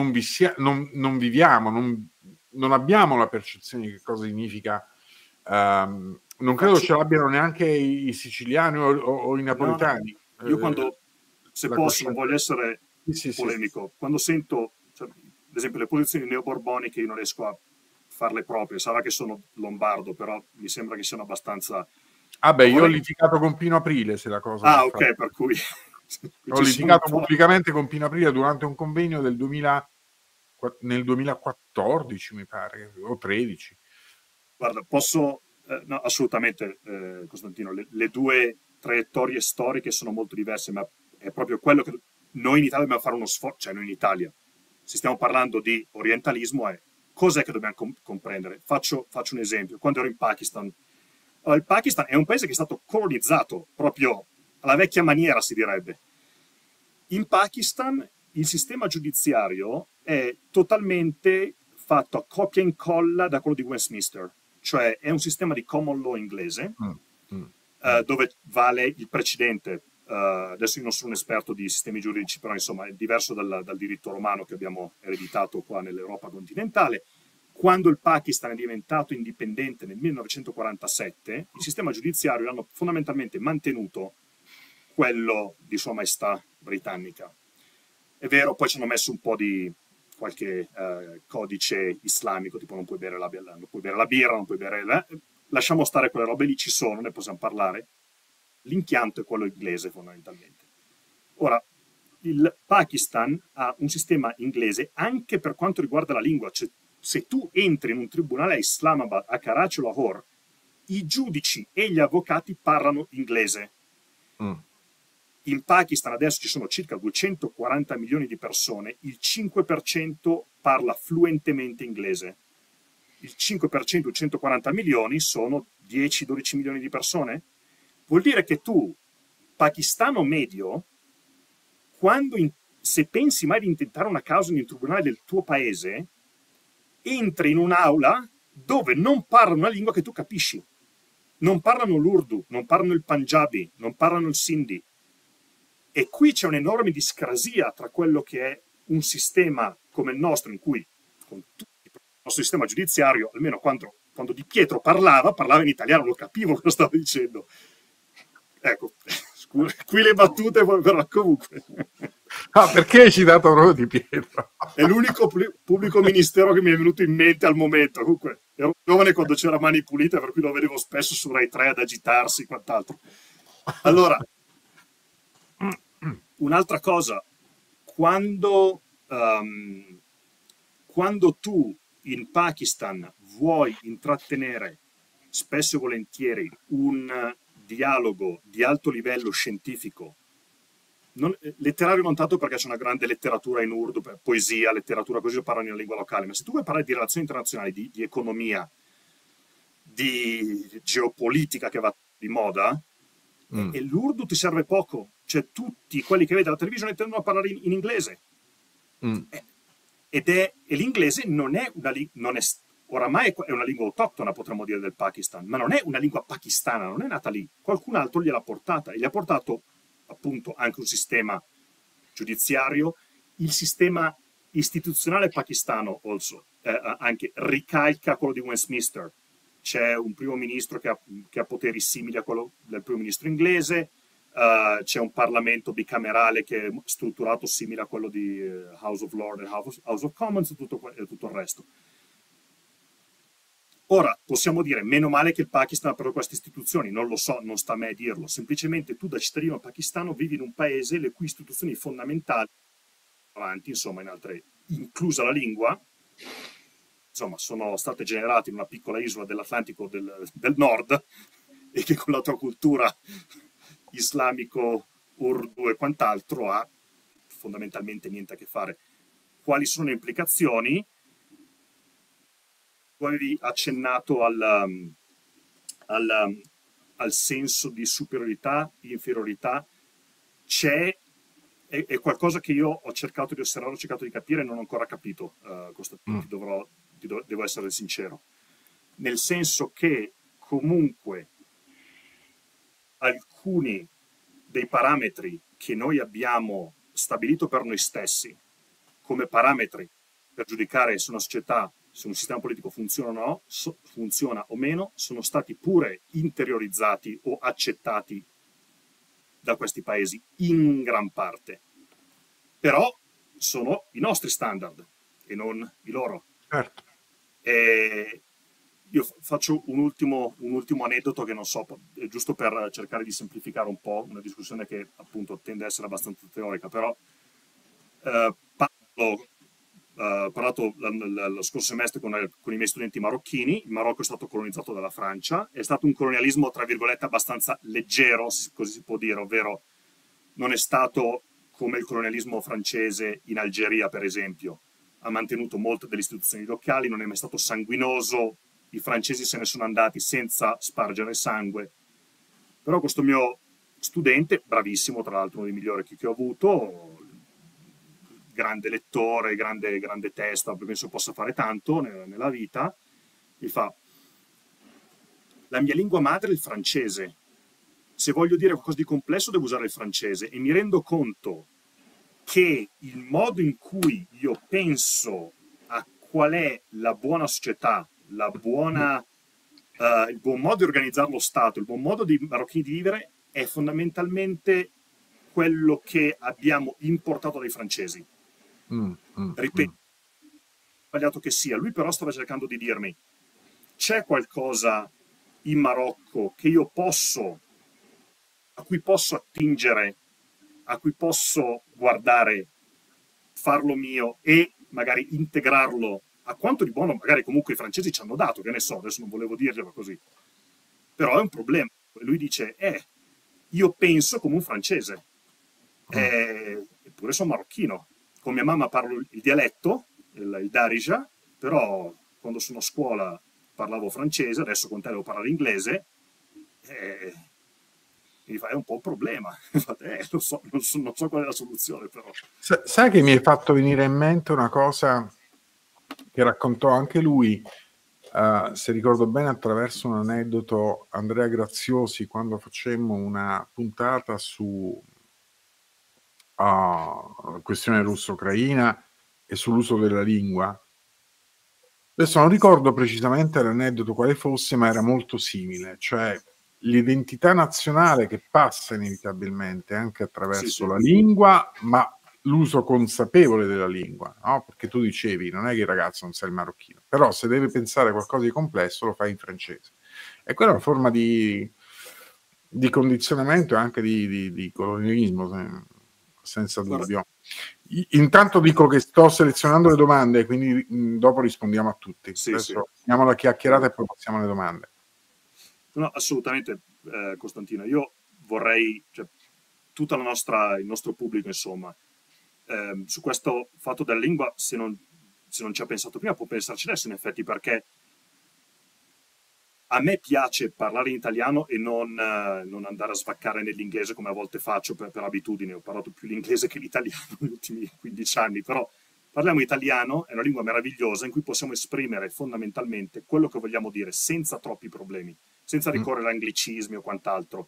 non viviamo, non abbiamo la percezione di che cosa significa. Non credo ce l'abbiano neanche i siciliani o i No, no. napoletani. Io quando, se La posso, non coscienza. voglio essere Sì. polemico, quando sento, cioè, ad esempio, le posizioni neoborboniche, io non riesco a farle proprie. Sarà che sono lombardo, però mi sembra che siano abbastanza... Ah beh, io ho vorrei... litigato con Pino Aprile, se la cosa può Ah, fare. ok, per cui Ho ci sono un litigato po'... pubblicamente con Pino Aprile durante un convegno nel 2014, mi pare, o 13. Guarda, posso... no, assolutamente, Costantino, le due traiettorie storiche sono molto diverse, ma è proprio quello che noi in Italia dobbiamo fare uno sforzo, cioè noi in Italia, se stiamo parlando di orientalismo, è cos'è che dobbiamo comprendere? Faccio un esempio. Quando ero in Pakistan, allora, il Pakistan è un paese che è stato colonizzato proprio alla vecchia maniera, si direbbe. In Pakistan il sistema giudiziario è totalmente fatto a copia e incolla da quello di Westminster, cioè è un sistema di common law inglese dove vale il precedente. Adesso io non sono un esperto di sistemi giuridici, però insomma è diverso dal diritto romano che abbiamo ereditato qua nell'Europa continentale. Quando il Pakistan è diventato indipendente nel 1947, il sistema giudiziario l'hanno fondamentalmente mantenuto quello di Sua Maestà britannica. È vero, poi ci hanno messo un po' di qualche codice islamico, tipo non puoi bere la birra, non puoi bere... Lasciamo stare quelle robe lì, ci sono, ne possiamo parlare. L'impianto è quello inglese fondamentalmente. Ora, il Pakistan ha un sistema inglese anche per quanto riguarda la lingua, cioè se tu entri in un tribunale a Islamabad, a Karachi o Lahore, i giudici e gli avvocati parlano inglese. In Pakistan adesso ci sono circa 240 milioni di persone, il 5% parla fluentemente inglese. Il 5% di 140 milioni sono 10-12 milioni di persone. Vuol dire che tu, pakistano medio, se pensi mai di intentare una causa in un tribunale del tuo paese, entri in un'aula dove non parlano una lingua che tu capisci. Non parlano l'Urdu, non parlano il Punjabi, non parlano il Sindhi. E qui c'è un'enorme discrasia tra quello che è un sistema come il nostro, in cui con tutto il nostro sistema giudiziario, almeno quando Di Pietro parlava in italiano, lo capivo cosa stava dicendo. Ecco, qui le battute, però comunque. Perché hai citato proprio Di Pietro? È l'unico pubblico ministero che mi è venuto in mente al momento. Comunque, ero giovane quando c'era Mani Pulite, per cui lo vedevo spesso su Rai 3 ad agitarsi e quant'altro. Allora, un'altra cosa, quando tu in Pakistan vuoi intrattenere spesso e volentieri un dialogo di alto livello scientifico, letterario non tanto perché c'è una grande letteratura in Urdu, poesia, letteratura, così lo parlano in lingua locale, ma se tu vuoi parlare di relazioni internazionali, di economia, di geopolitica che va di moda, e l'Urdu ti serve poco. Cioè tutti quelli che vedi alla televisione tendono a parlare in inglese. E l'inglese non è una lingua, oramai è una lingua autoctona, potremmo dire, del Pakistan, ma non è una lingua pakistana, non è nata lì. Qualcun altro gliel'ha portata e gli ha portato appunto anche un sistema giudiziario. Il sistema istituzionale pakistano anche ricalca quello di Westminster. C'è un primo ministro che ha poteri simili a quello del primo ministro inglese, c'è un Parlamento bicamerale che è strutturato simile a quello di House of Lords e House of Commons e tutto il resto. Ora, possiamo dire, meno male che il Pakistan ha per queste istituzioni, non lo so, non sta a me a dirlo, semplicemente tu da cittadino pakistano vivi in un paese le cui istituzioni fondamentali, avanti, insomma, in altre, inclusa la lingua, insomma, sono state generate in una piccola isola dell'Atlantico del Nord e che con la tua cultura islamico, urdu e quant'altro ha fondamentalmente niente a che fare. Quali sono le implicazioni? Tu avevi accennato al senso di superiorità, di inferiorità. È qualcosa che io ho cercato di osservare, ho cercato di capire e non ho ancora capito, Costantino, devo essere sincero. Nel senso che comunque alcuni dei parametri che noi abbiamo stabilito per noi stessi come parametri per giudicare se una società, se un sistema politico funziona o meno, sono stati pure interiorizzati o accettati da questi paesi in gran parte. Però sono i nostri standard e non i loro. Certo. Io faccio un ultimo aneddoto che non so, giusto per cercare di semplificare un po' una discussione che appunto tende a essere abbastanza teorica, però ho parlato lo scorso semestre con i miei studenti marocchini. Il Marocco è stato colonizzato dalla Francia, è stato un colonialismo tra virgolette abbastanza leggero, così si può dire, ovvero non è stato come il colonialismo francese in Algeria, per esempio. Ha mantenuto molte delle istituzioni locali, non è mai stato sanguinoso, i francesi se ne sono andati senza spargere sangue. Però questo mio studente, bravissimo, tra l'altro uno dei migliori che ho avuto, grande lettore, grande testa, penso possa fare tanto nella vita, mi fa: la mia lingua madre è il francese, se voglio dire qualcosa di complesso devo usare il francese, e mi rendo conto che il modo in cui io penso a qual è la buona società, il buon modo di organizzare lo Stato, il buon modo dei marocchini di vivere è fondamentalmente quello che abbiamo importato dai francesi. Ripeto, sbagliato che sia, lui però stava cercando di dirmi: c'è qualcosa in Marocco che io a cui posso attingere, a cui posso guardare, farlo mio e magari integrarlo a quanto di buono magari comunque i francesi ci hanno dato, che ne so, adesso non volevo dirglielo così, però è un problema. Lui dice: io penso come un francese, eppure sono marocchino. Con mia mamma parlo il dialetto, il Darija, però quando sono a scuola parlavo francese, adesso con te devo parlare inglese, mi fa: è un po' un problema. Non so qual è la soluzione, però. Sai che mi hai fatto venire in mente una cosa che raccontò anche lui, se ricordo bene, attraverso un aneddoto, Andrea Graziosi, quando facemmo una puntata su questione russo-ucraina e sull'uso della lingua. Adesso non ricordo precisamente l'aneddoto quale fosse, ma era molto simile, cioè l'identità nazionale che passa inevitabilmente anche attraverso la lingua, ma l'uso consapevole della lingua, no? Perché tu dicevi, non è che il ragazzo non sa il marocchino, però se deve pensare a qualcosa di complesso lo fa in francese. E quella è una forma di condizionamento e anche di colonialismo, senza dubbio. Intanto dico che sto selezionando le domande, quindi dopo rispondiamo a tutti. Adesso finiamo la chiacchierata e poi passiamo alle domande. No, assolutamente, Costantino. Io vorrei, cioè, tutto il nostro pubblico, insomma, su questo fatto della lingua, se non ci ha pensato prima, può pensarci adesso, in effetti, perché a me piace parlare in italiano e non andare a svaccare nell'inglese come a volte faccio per abitudine. Ho parlato più l'inglese che l'italiano negli ultimi 15 anni, però parliamo italiano, è una lingua meravigliosa in cui possiamo esprimere fondamentalmente quello che vogliamo dire senza troppi problemi, senza ricorrere a anglicismi o quant'altro.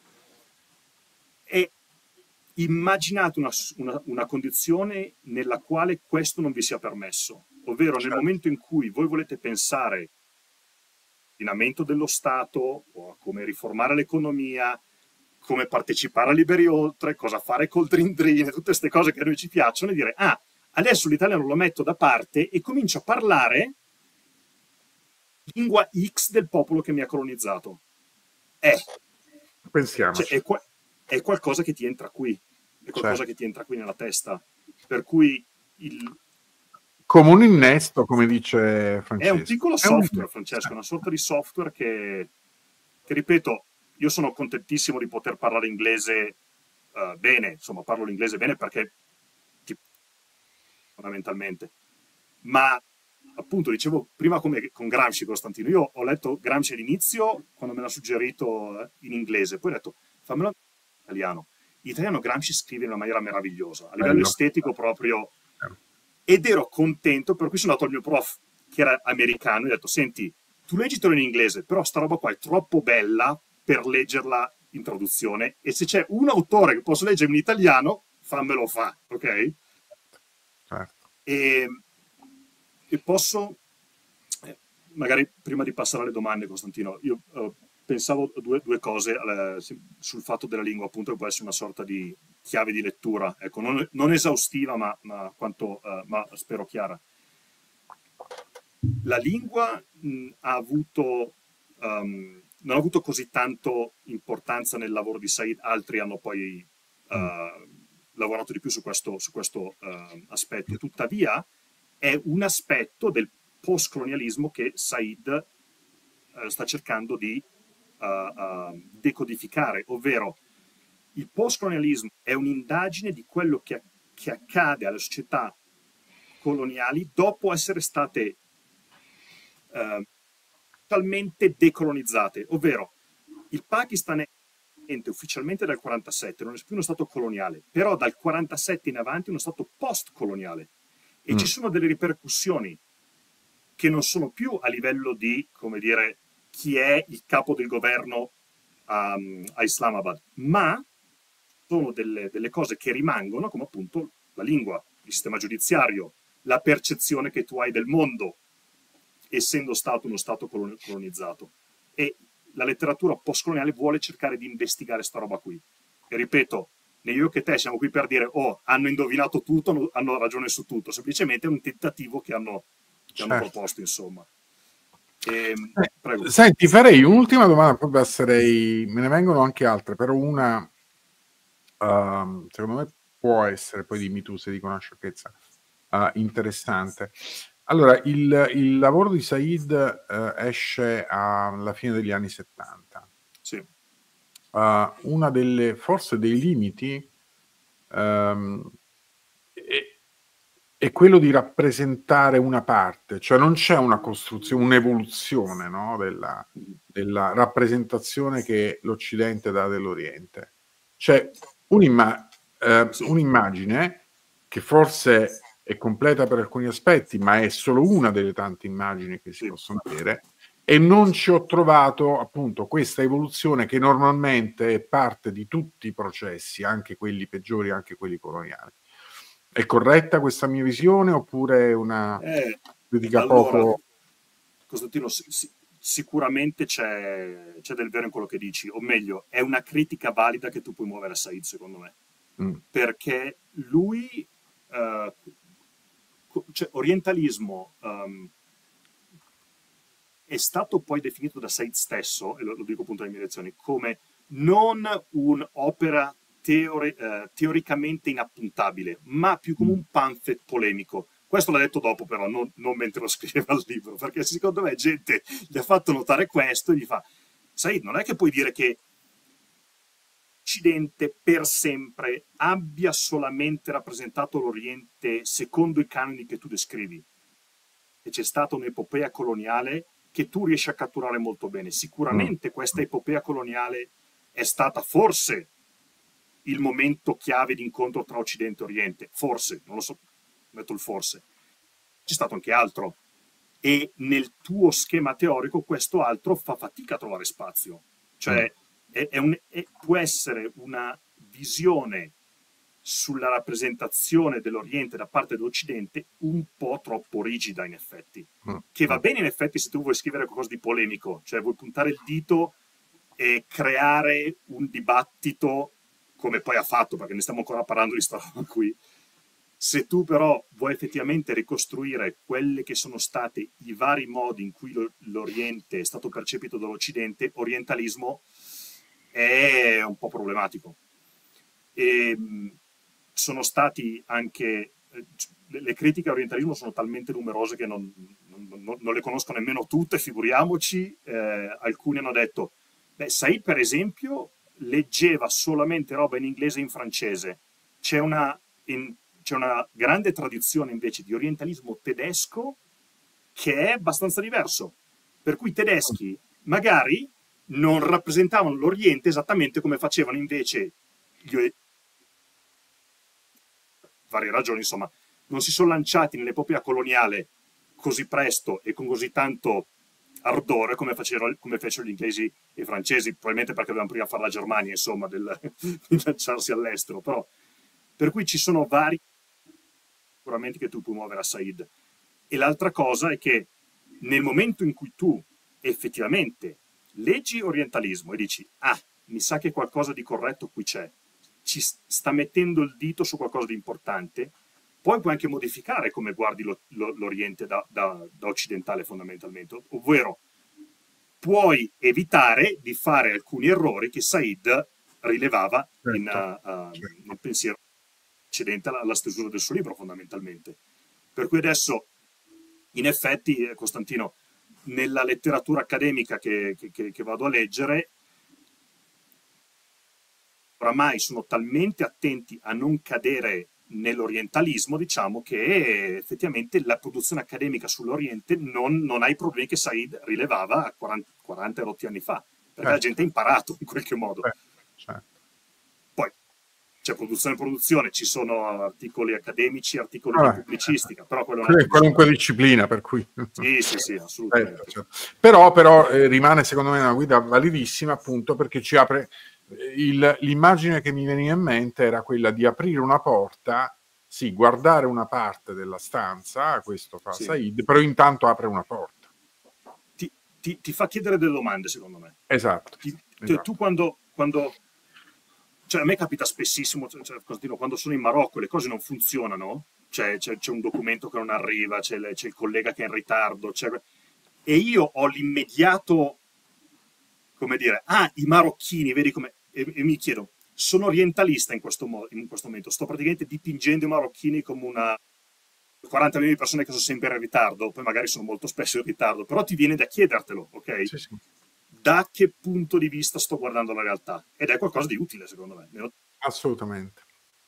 E immaginate una condizione nella quale questo non vi sia permesso, ovvero nel momento in cui voi volete pensare all'ordinamento dello Stato, o a come riformare l'economia, come partecipare a Liberi Oltre, cosa fare col Dream Dream, tutte queste cose che a noi ci piacciono, e dire: adesso l'italiano lo metto da parte e comincio a parlare lingua X del popolo che mi ha colonizzato. Pensiamoci. Cioè, è qualcosa che ti entra qui, è qualcosa Certo. che ti entra qui nella testa. Per cui Come un innesto, come dice è un Francesco. piccolo È un software, Francesco, innesto. una sorta di software che ripeto, io sono contentissimo di poter parlare inglese bene, insomma, parlo l'inglese bene perché fondamentalmente. Ma appunto, dicevo prima come con Gramsci, Costantino, io ho letto Gramsci all'inizio quando me l'ha suggerito in inglese, poi ho detto fammelo in italiano. In italiano Gramsci scrive in una maniera meravigliosa, a livello Bello. estetico proprio, ed ero contento, per cui sono andato al mio prof che era americano e ho detto senti, tu leggitelo in inglese, però sta roba qua è troppo bella per leggerla in traduzione e se c'è un autore che posso leggere in italiano, fammelo fa, ok? Certo. E posso, magari prima di passare alle domande, Costantino, io pensavo due cose sul fatto della lingua, appunto, che può essere una sorta di chiave di lettura, ecco, non esaustiva, ma spero chiara. La lingua ha avuto, non ha avuto così tanto importanza nel lavoro di Said, altri hanno poi lavorato di più su questo aspetto. Tuttavia, è un aspetto del postcolonialismo che Said sta cercando di decodificare, ovvero il postcolonialismo è un'indagine di quello che accade alle società coloniali dopo essere state totalmente decolonizzate, ovvero il Pakistan è ufficialmente dal 47, non è più uno stato coloniale, però dal 47 in avanti è uno stato post-coloniale e ci sono delle ripercussioni che non sono più a livello di, come dire, chi è il capo del governo a Islamabad, ma sono delle cose che rimangono, come appunto la lingua, il sistema giudiziario, la percezione che tu hai del mondo, essendo stato uno stato colonizzato. E la letteratura postcoloniale vuole cercare di investigare sta roba qui. E ripeto, né io che te siamo qui per dire hanno indovinato tutto, hanno ragione su tutto, semplicemente è un tentativo che hanno proposto, insomma. Prego. Senti, farei un'ultima domanda, poi passerei, me ne vengono anche altre, però una secondo me può essere, poi dimmi tu se dico una sciocchezza, interessante. Allora, il lavoro di Said esce alla fine degli anni 70. Sì. Una delle, forse dei limiti è quello di rappresentare una parte, cioè non c'è una costruzione, un'evoluzione, no, della rappresentazione che l'Occidente dà dell'Oriente. C'è un'immagine che forse è completa per alcuni aspetti, ma è solo una delle tante immagini che si possono avere, e non ci ho trovato appunto questa evoluzione che normalmente è parte di tutti i processi, anche quelli peggiori, anche quelli coloniali. È corretta questa mia visione oppure una critica allora, poco... Costantino, sicuramente c'è del vero in quello che dici, o meglio, è una critica valida che tu puoi muovere a Said, secondo me. Perché lui, cioè, orientalismo è stato poi definito da Said stesso, e lo dico appunto nelle mie lezioni, come non un'opera teoricamente inappuntabile, ma più come un pamphlet polemico. Questo l'ha detto dopo, però, non mentre lo scriveva il libro, perché secondo me gente gli ha fatto notare questo e gli fa: Said, non è che puoi dire che l'Occidente per sempre abbia solamente rappresentato l'Oriente secondo i canoni che tu descrivi. E c'è stata un'epopea coloniale che tu riesci a catturare molto bene. Sicuramente questa epopea coloniale è stata forse il momento chiave di incontro tra Occidente e Oriente. Forse, non lo so, metto il forse. C'è stato anche altro. E nel tuo schema teorico questo altro fa fatica a trovare spazio. Cioè, può essere una visione sulla rappresentazione dell'Oriente da parte dell'Occidente un po' troppo rigida, in effetti. Che va bene, in effetti, se tu vuoi scrivere qualcosa di polemico, cioè vuoi puntare il dito e creare un dibattito, come poi ha fatto, perché ne stiamo ancora parlando di sta roba qui. Se tu però vuoi effettivamente ricostruire quelli che sono stati i vari modi in cui l'Oriente è stato percepito dall'Occidente, orientalismo è un po' problematico. E sono stati anche... le critiche all'orientalismo sono talmente numerose che non le conosco nemmeno tutte, figuriamoci. Alcuni hanno detto, beh, Said per esempio leggeva solamente roba in inglese e in francese. C'è una grande tradizione invece di orientalismo tedesco che è abbastanza diverso. Per cui i tedeschi magari non rappresentavano l'Oriente esattamente come facevano invece varie ragioni, insomma, non si sono lanciati nell'epopea coloniale così presto e con così tanto ardore come fecero gli inglesi e i francesi, probabilmente perché dovevano prima fare la Germania, insomma, di lanciarsi all'estero, però per cui ci sono vari sicuramente che tu puoi muovere a Said. E l'altra cosa è che nel momento in cui tu effettivamente leggi orientalismo e dici, ah, mi sa che qualcosa di corretto qui c'è, ci sta mettendo il dito su qualcosa di importante, poi puoi anche modificare come guardi l'Oriente da occidentale fondamentalmente, ovvero puoi evitare di fare alcuni errori che Said rilevava nel pensiero precedente alla stesura del suo libro fondamentalmente. Per cui adesso, in effetti, Costantino, nella letteratura accademica che vado a leggere, oramai sono talmente attenti a non cadere nell'orientalismo, diciamo, che effettivamente la produzione accademica sull'Oriente non ha i problemi che Said rilevava 40 e rotti anni fa, perché la gente ha imparato in qualche modo. Poi c'è produzione, ci sono articoli accademici, articoli di pubblicistica, però quello è qualunque disciplina, per cui sì, assolutamente. Però rimane secondo me una guida validissima, appunto perché ci apre. L'immagine che mi veniva in mente era quella di aprire una porta, sì, guardare una parte della stanza, questo fa Said, però intanto apre una porta. Ti fa chiedere delle domande, secondo me. Esatto. Tu quando cioè a me capita spessissimo, quando sono in Marocco le cose non funzionano, c'è un documento che non arriva, c'è il collega che è in ritardo, e io ho l'immediato, come dire, i marocchini, vedi come, e mi chiedo, sono orientalista in questo momento, sto praticamente dipingendo i marocchini come una 40 milioni di persone che sono sempre in ritardo, poi magari sono molto spesso in ritardo, però ti viene da chiedertelo, ok? Sì. Da che punto di vista sto guardando la realtà? Ed è qualcosa di utile, secondo me. Assolutamente.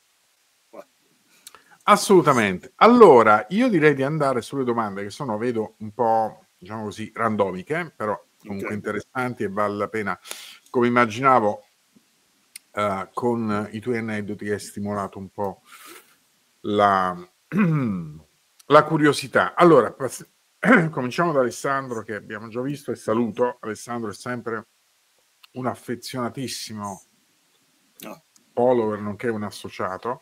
Assolutamente. Allora, io direi di andare sulle domande che sono, vedo, un po', diciamo così, randomiche, però comunque interessanti e vale la pena. Come immaginavo, con i tuoi aneddoti hai stimolato un po' la curiosità. Allora, cominciamo da Alessandro, che abbiamo già visto, e saluto. Alessandro è sempre un affezionatissimo follower, nonché un associato.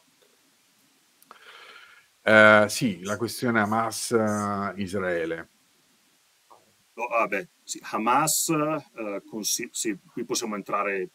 Sì, la questione Hamas-Israele. Sì, Hamas, sì, qui possiamo entrare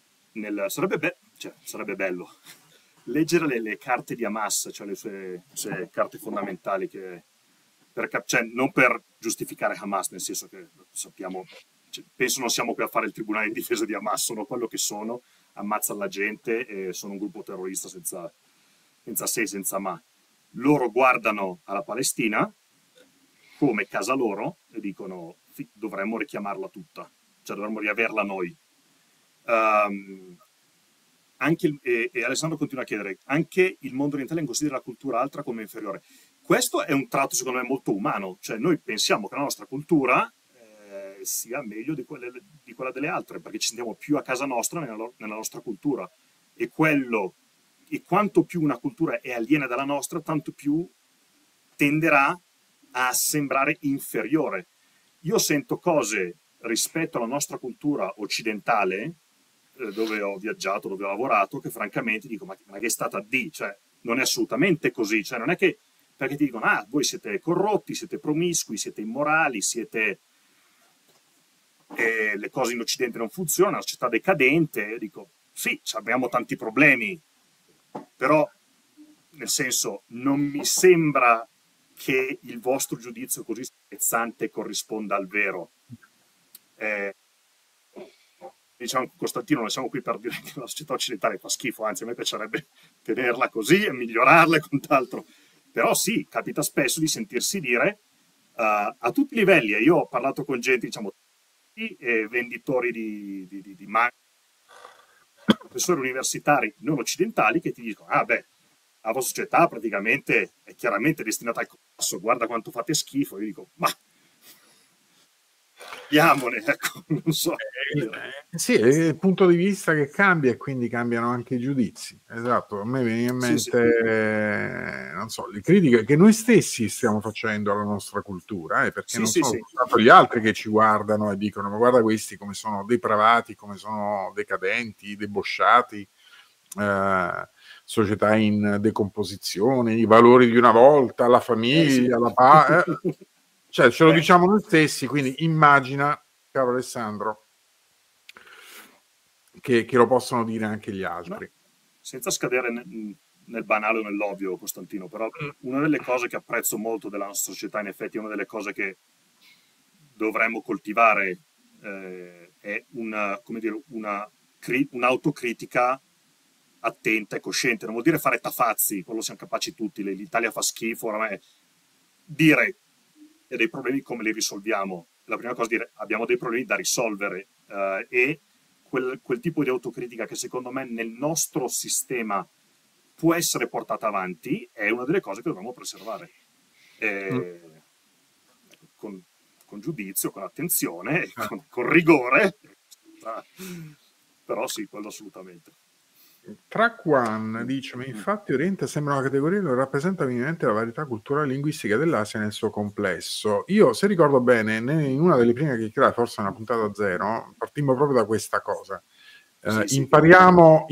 sarebbe bello leggere le carte di Hamas, cioè le sue carte fondamentali, non per giustificare Hamas, nel senso che sappiamo, penso non siamo qui a fare il tribunale di difesa di Hamas, sono quello che sono, ammazzano la gente e sono un gruppo terrorista senza se e senza ma. Loro guardano alla Palestina come casa loro e dicono dovremmo richiamarla tutta, cioè dovremmo riaverla noi. E Alessandro continua a chiedere, anche il mondo orientale considera la cultura altra come inferiore. Questo è un tratto secondo me molto umano, cioè noi pensiamo che la nostra cultura sia meglio di quella delle altre, perché ci sentiamo più a casa nostra nella nostra cultura, e quanto più una cultura è aliena dalla nostra, tanto più tenderà a sembrare inferiore. Io sento cose rispetto alla nostra cultura occidentale, dove ho viaggiato, dove ho lavorato, che francamente dico, ma che è stata di? Cioè, non è assolutamente così, cioè non è che, perché ti dicono, voi siete corrotti, siete promiscui, siete immorali, le cose in Occidente non funzionano, la società decadente, dico, sì, abbiamo tanti problemi, però nel senso, non mi sembra che il vostro giudizio così spezzante corrisponda al vero. Diciamo, Costantino, non siamo qui per dire che la società occidentale fa schifo, anzi a me piacerebbe tenerla così e migliorarla e quant'altro. Però sì, capita spesso di sentirsi dire a tutti i livelli, e io ho parlato con gente, diciamo, venditori di manga, professori universitari non occidentali, che ti dicono, ah beh, la vostra società praticamente è chiaramente destinata al collasso, guarda quanto fate schifo. Io dico, ma diamone, ecco, non so. Sì, è il punto di vista che cambia e quindi cambiano anche i giudizi. Esatto, a me viene in mente, non so, le critiche che noi stessi stiamo facendo alla nostra cultura, perché non sono soltanto gli altri che ci guardano e dicono, ma guarda questi come sono depravati, come sono decadenti, debosciati, società in decomposizione, i valori di una volta, la famiglia, la pace. Cioè, ce lo diciamo noi stessi, quindi immagina, caro Alessandro, che lo possono dire anche gli altri. No, senza scadere nel banale o nell'ovvio, Costantino, però una delle cose che apprezzo molto della nostra società, in effetti, è una delle cose che dovremmo coltivare, è un'autocritica attenta e cosciente. Non vuol dire fare tafazzi, quello siamo capaci tutti, l'Italia fa schifo, oramai. Dire dei problemi, come li risolviamo? La prima cosa è dire abbiamo dei problemi da risolvere, e quel tipo di autocritica che secondo me nel nostro sistema può essere portata avanti è una delle cose che dovremmo preservare, con giudizio, con attenzione, con rigore, però sì, quello assolutamente. Track One dice, ma infatti Oriente sembra una categoria che rappresenta minimamente la varietà culturale e linguistica dell'Asia nel suo complesso. Io, se ricordo bene, in una delle prime che creai, forse una puntata zero, partimmo proprio da questa cosa. Impariamo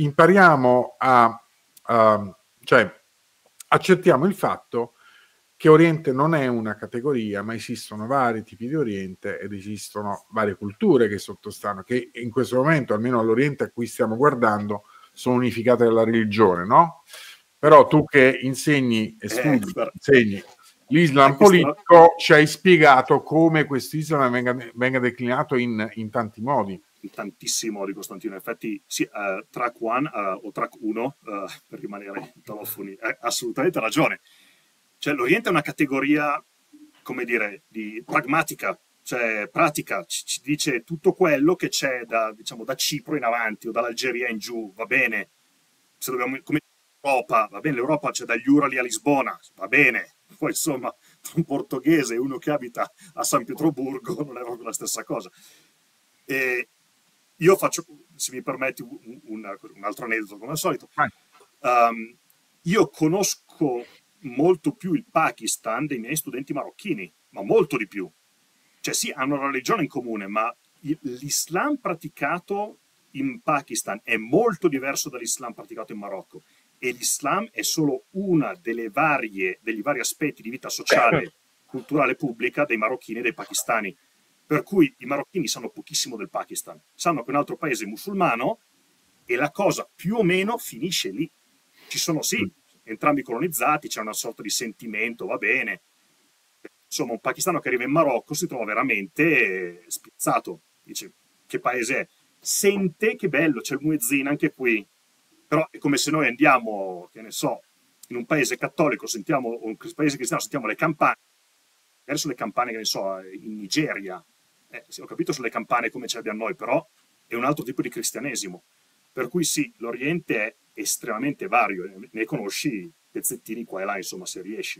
cioè, accettiamo il fatto che Oriente non è una categoria, ma esistono vari tipi di Oriente ed esistono varie culture che sottostanno, che in questo momento, almeno all'Oriente a cui stiamo guardando, sono unificate dalla religione, no? Però tu che insegni e studi, insegni l'Islam politico, ci hai spiegato come questo Islam venga declinato in tanti modi. In tantissimi modi, Costantino. In effetti, sì, track 1 o track 1, per rimanere talofoni, hai assolutamente ragione. Cioè, l'Oriente è una categoria, come dire, di pragmatica, cioè pratica, ci dice tutto quello che c'è da Cipro in avanti o dall'Algeria in giù, va bene. Se dobbiamo, come l'Europa, va bene, l'Europa c'è dagli Urali a Lisbona, va bene. Poi insomma, un portoghese e uno che abita a San Pietroburgo non è proprio la stessa cosa. E io faccio, se mi permetti, un altro aneddoto come al solito. Io conosco molto più il Pakistan dei miei studenti marocchini, ma molto di più. Cioè sì, hanno una religione in comune, ma l'Islam praticato in Pakistan è molto diverso dall'Islam praticato in Marocco, e l'Islam è solo una degli vari aspetti di vita sociale, culturale, pubblica dei marocchini e dei pakistani. Per cui i marocchini sanno pochissimo del Pakistan, sanno che è un altro paese musulmano e la cosa più o meno finisce lì. Ci sono sì, entrambi colonizzati, c'è una sorta di sentimento, va bene. Insomma, un pakistano che arriva in Marocco si trova veramente spizzato. Dice, che paese è? Sente che bello, c'è il muezzin anche qui. Però è come se noi andiamo, che ne so, in un paese cattolico, o un paese cristiano, sentiamo le campane. Magari sono le campane, che ne so, in Nigeria. Sì, ho capito sulle campane come ce le abbiamo noi, però è un altro tipo di cristianesimo. Per cui sì, l'Oriente è estremamente vario, ne conosci pezzettini qua e là, insomma, se riesci.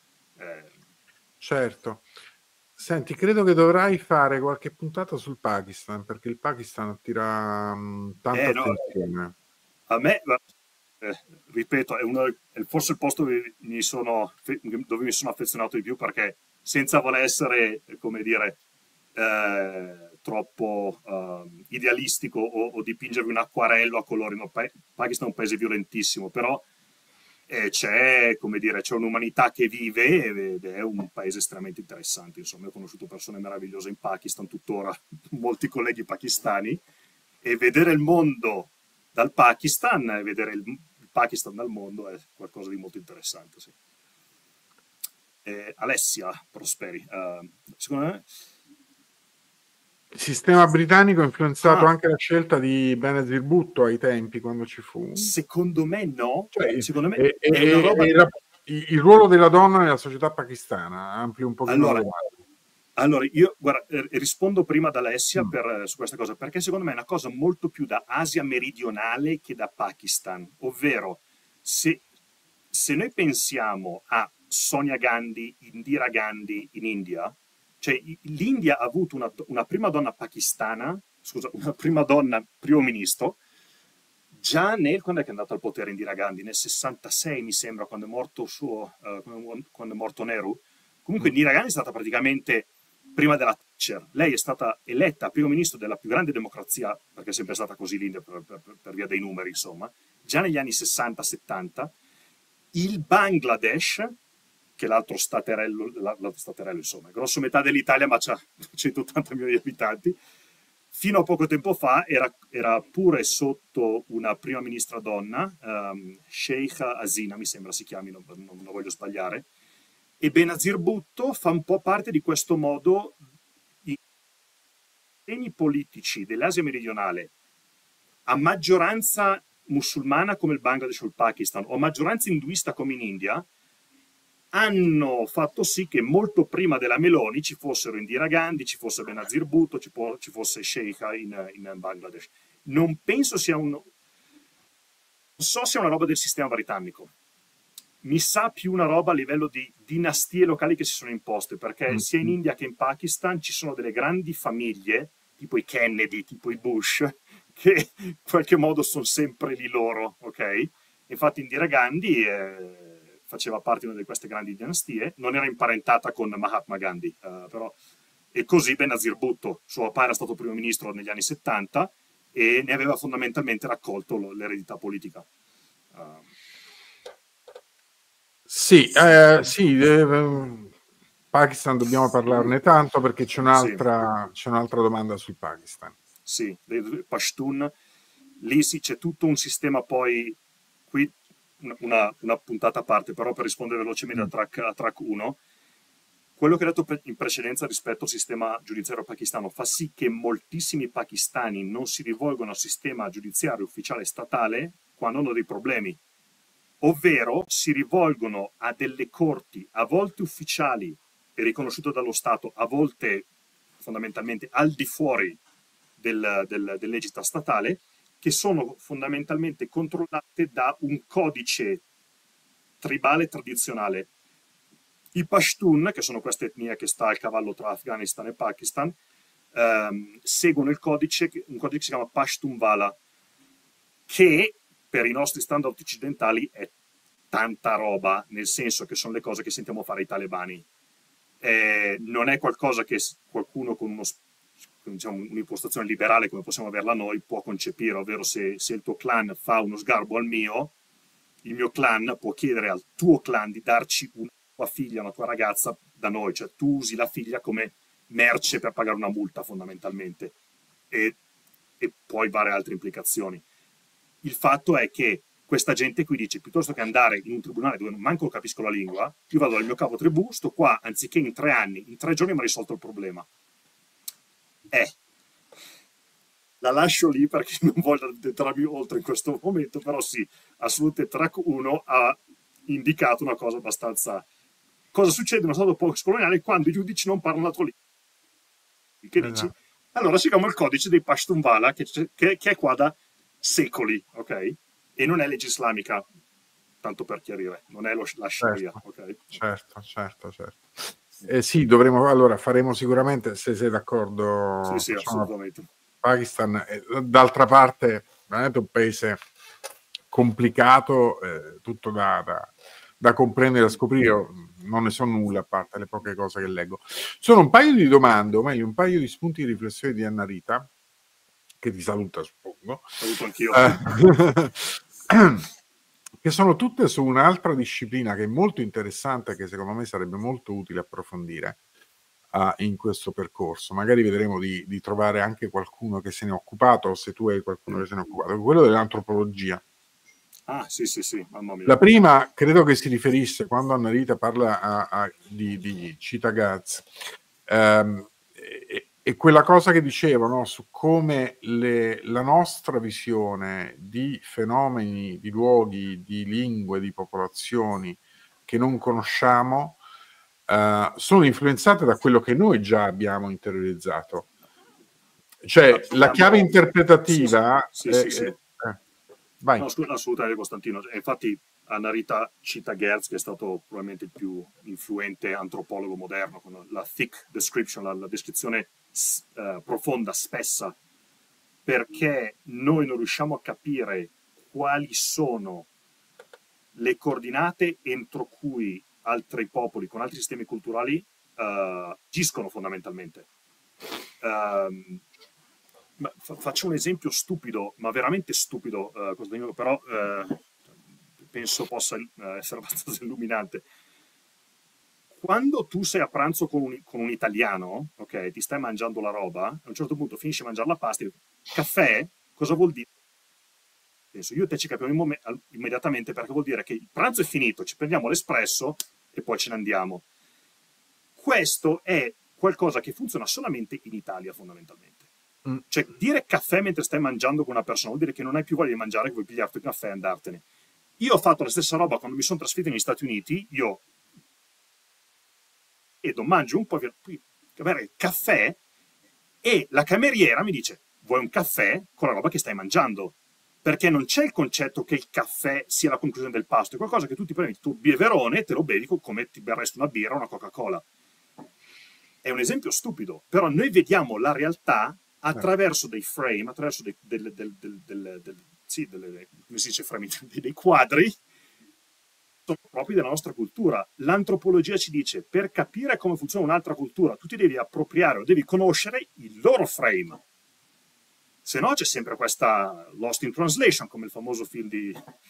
Certo. Senti, credo che dovrai fare qualche puntata sul Pakistan, perché il Pakistan attira tanta attenzione. No, a me, ripeto, è forse il posto dove mi sono affezionato di più, perché senza voler essere, come dire, troppo idealistico o dipingervi un acquarello a colori. No, Pakistan è un paese violentissimo, però c'è, come dire, c'è un'umanità che vive ed è un paese estremamente interessante. Insomma, ho conosciuto persone meravigliose in Pakistan, tuttora molti colleghi pakistani, e vedere il mondo dal Pakistan, vedere il Pakistan dal mondo è qualcosa di molto interessante, sì. Alessia Prosperi, secondo me... Il sistema britannico ha influenzato anche la scelta di Benazir Bhutto ai tempi, quando ci fu? Secondo me no. Cioè, Secondo me è una roba... il ruolo della donna nella società pakistana, ampli un pochino la domanda. Allora, io guarda, rispondo prima ad Alessia su questa cosa, perché secondo me è una cosa molto più da Asia meridionale che da Pakistan, ovvero se noi pensiamo a Sonia Gandhi, Indira Gandhi in India, cioè l'India ha avuto una prima donna pakistana, scusa, una prima donna primo ministro, già quando è che è andata al potere Indira Gandhi? Nel 66 mi sembra, quando è morto quando è morto Nehru. Comunque Indira Gandhi è stata praticamente prima della Thatcher. Lei è stata eletta primo ministro della più grande democrazia, perché è sempre stata così l'India per via dei numeri, insomma, già negli anni 60-70. Il Bangladesh, che è l'altro staterello, insomma, è grosso metà dell'Italia, ma c'ha 180 milioni di abitanti, fino a poco tempo fa era pure sotto una prima ministra donna, Sheikh Hasina, mi sembra si chiami, non voglio sbagliare, e Benazir Bhutto fa un po' parte di questo modo. I segni politici dell'Asia meridionale a maggioranza musulmana come il Bangladesh o il Pakistan, o a maggioranza induista come in India, hanno fatto sì che molto prima della Meloni ci fossero Indira Gandhi, ci fosse Benazir Bhutto, ci fosse Sheikh in Bangladesh. Non penso sia non so se è una roba del sistema britannico. Mi sa più una roba a livello di dinastie locali che si sono imposte, perché sia in India che in Pakistan ci sono delle grandi famiglie, tipo i Kennedy, tipo i Bush, che in qualche modo sono sempre lì loro, ok? Infatti Indira Gandhi faceva parte di una di queste grandi dinastie, non era imparentata con Mahatma Gandhi, però... E così Benazir Bhutto, suo papà era stato primo ministro negli anni 70 e ne aveva fondamentalmente raccolto l'eredità politica. Sì, Pakistan dobbiamo parlarne tanto, perché c'è un'altra domanda sul Pakistan. Sì, Pashtun, lì sì, c'è tutto un sistema, poi qui una puntata a parte, però per rispondere velocemente a track 1, quello che ho detto in precedenza rispetto al sistema giudiziario pakistano fa sì che moltissimi pakistani non si rivolgono al sistema giudiziario ufficiale statale quando hanno dei problemi, ovvero si rivolgono a delle corti, a volte ufficiali e riconosciute dallo Stato, a volte fondamentalmente al di fuori dell'egida statale, che sono fondamentalmente controllate da un codice tribale tradizionale. I Pashtun, che sono questa etnia che sta al cavallo tra Afghanistan e Pakistan, seguono un codice che si chiama Pashtunwala, che per i nostri standard occidentali è tanta roba, nel senso che sono le cose che sentiamo fare i talebani. Non è qualcosa che qualcuno con un'impostazione liberale come possiamo averla noi può concepire, ovvero se il tuo clan fa uno sgarbo al mio, il mio clan può chiedere al tuo clan di darci una tua figlia, una tua ragazza da noi, cioè tu usi la figlia come merce per pagare una multa fondamentalmente, e poi varie altre implicazioni. Il fatto è che questa gente qui dice, piuttosto che andare in un tribunale dove manco capisco la lingua, io vado al mio capo tribù, sto qua, anziché in 3 anni, in 3 giorni mi ha risolto il problema. La lascio lì perché non voglio addentrarmi oltre in questo momento, però sì, assolutamente track 1 ha indicato una cosa abbastanza... Cosa succede in uno stato post-coloniale quando i giudici non parlano la tua lingua? Che dici? Allora si chiama il codice dei Pashtunwala, che è qua da secoli, ok? E non è legge islamica, tanto per chiarire, non è la Sharia, ok? Certo. Sì, faremo sicuramente, se sei d'accordo. Sì, assolutamente. Pakistan, d'altra parte, veramente un paese complicato, tutto da comprendere, da scoprire. Io non ne so nulla, a parte le poche cose che leggo. Sono un paio di domande, o meglio, un paio di spunti di riflessione di Anna Rita, che ti saluta, suppongo. Saluto anch'io. Che sono tutte su un'altra disciplina che è molto interessante, che secondo me sarebbe molto utile approfondire in questo percorso. Magari vedremo di trovare anche qualcuno che se ne è occupato, o se tu hai qualcuno che se ne è occupato, quello dell'antropologia. Ah, sì, sì, sì, mamma mia. La prima credo che si riferisse, quando Annalita parla di Cheetah Guts, e quella cosa che dicevo, no, su come la nostra visione di fenomeni, di luoghi, di lingue, di popolazioni che non conosciamo sono influenzate da quello che noi già abbiamo interiorizzato. Cioè, la chiave interpretativa... Sì, sì, sì. Vai. No, scusa, assolutamente, Costantino. E infatti Annarita cita Gertz, che è stato probabilmente il più influente antropologo moderno, con la thick description, la descrizione profonda, spessa, perché noi non riusciamo a capire quali sono le coordinate entro cui altri popoli con altri sistemi culturali agiscono fondamentalmente. Faccio un esempio stupido, ma veramente stupido, però penso possa essere abbastanza illuminante. Quando tu sei a pranzo con un italiano, ok, ti stai mangiando la roba, a un certo punto finisci di mangiare la pasta, e dici, caffè, cosa vuol dire? Penso, io e te ci capiamo immediatamente, perché vuol dire che il pranzo è finito, ci prendiamo l'espresso e poi ce ne andiamo. Questo è qualcosa che funziona solamente in Italia, fondamentalmente. Cioè, dire caffè mentre stai mangiando con una persona vuol dire che non hai più voglia di mangiare, che vuoi pigliarti il caffè e andartene. Io ho fatto la stessa roba quando mi sono trasferito negli Stati Uniti. Io mangio un po' di caffè, e la cameriera mi dice: vuoi un caffè con la roba che stai mangiando? Perché non c'è il concetto che il caffè sia la conclusione del pasto, è qualcosa che tu ti prendi il tuo beverone e te lo bevi come ti berresti una birra o una Coca-Cola. È un esempio stupido, però noi vediamo la realtà attraverso dei frame, attraverso come si dice frame, dei quadri propri della nostra cultura. L'antropologia ci dice: per capire come funziona un'altra cultura, tu ti devi appropriare o devi conoscere il loro frame. Se no c'è sempre questa Lost in Translation, come il famoso film di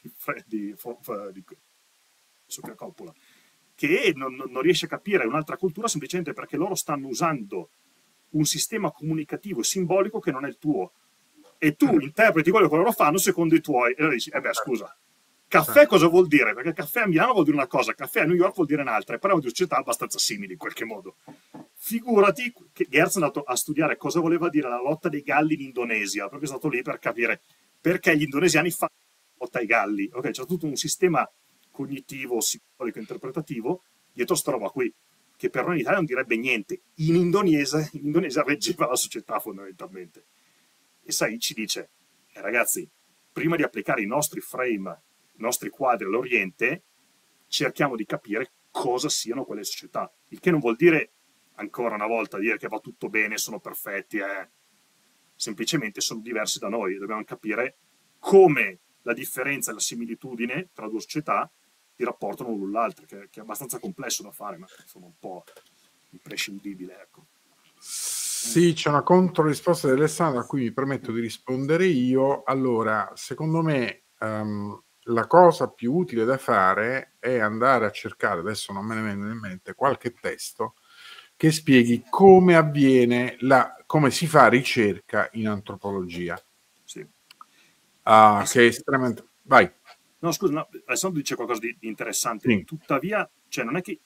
Sofia Coppola, che non riesce a capire un'altra cultura semplicemente perché loro stanno usando un sistema comunicativo e simbolico che non è il tuo, e tu interpreti quello che loro fanno secondo i tuoi, e allora dici, scusa, caffè cosa vuol dire? Perché caffè a Milano vuol dire una cosa, caffè a New York vuol dire un'altra, e parliamo di società abbastanza simili in qualche modo. Figurati che Gertz è andato a studiare cosa voleva dire la lotta dei galli in Indonesia, perché è stato lì per capire perché gli indonesiani fanno la lotta ai galli. Ok, c'è tutto un sistema cognitivo, simbolico, interpretativo dietro sta roba qui, che per noi in Italia non direbbe niente. In Indonesia reggeva la società fondamentalmente. E sai, ci dice, ragazzi, prima di applicare i nostri frame, i nostri quadri all'Oriente, cerchiamo di capire cosa siano quelle società. Il che non vuol dire, ancora una volta, dire che va tutto bene, sono perfetti, semplicemente sono diversi da noi. Dobbiamo capire come la differenza e la similitudine tra due società si rapportano l'un l'altro, che è abbastanza complesso da fare, ma insomma un po' imprescindibile, ecco. Sì, c'è una controrisposta di Alessandro a cui mi permetto di rispondere io. Allora, secondo me la cosa più utile da fare è andare a cercare, adesso non me ne viene in mente, qualche testo che spieghi come avviene come si fa ricerca in antropologia. Sì. Che è estremamente... Vai. No, scusa, no, Alessandro dice qualcosa di interessante. Sì. Tuttavia, cioè non è che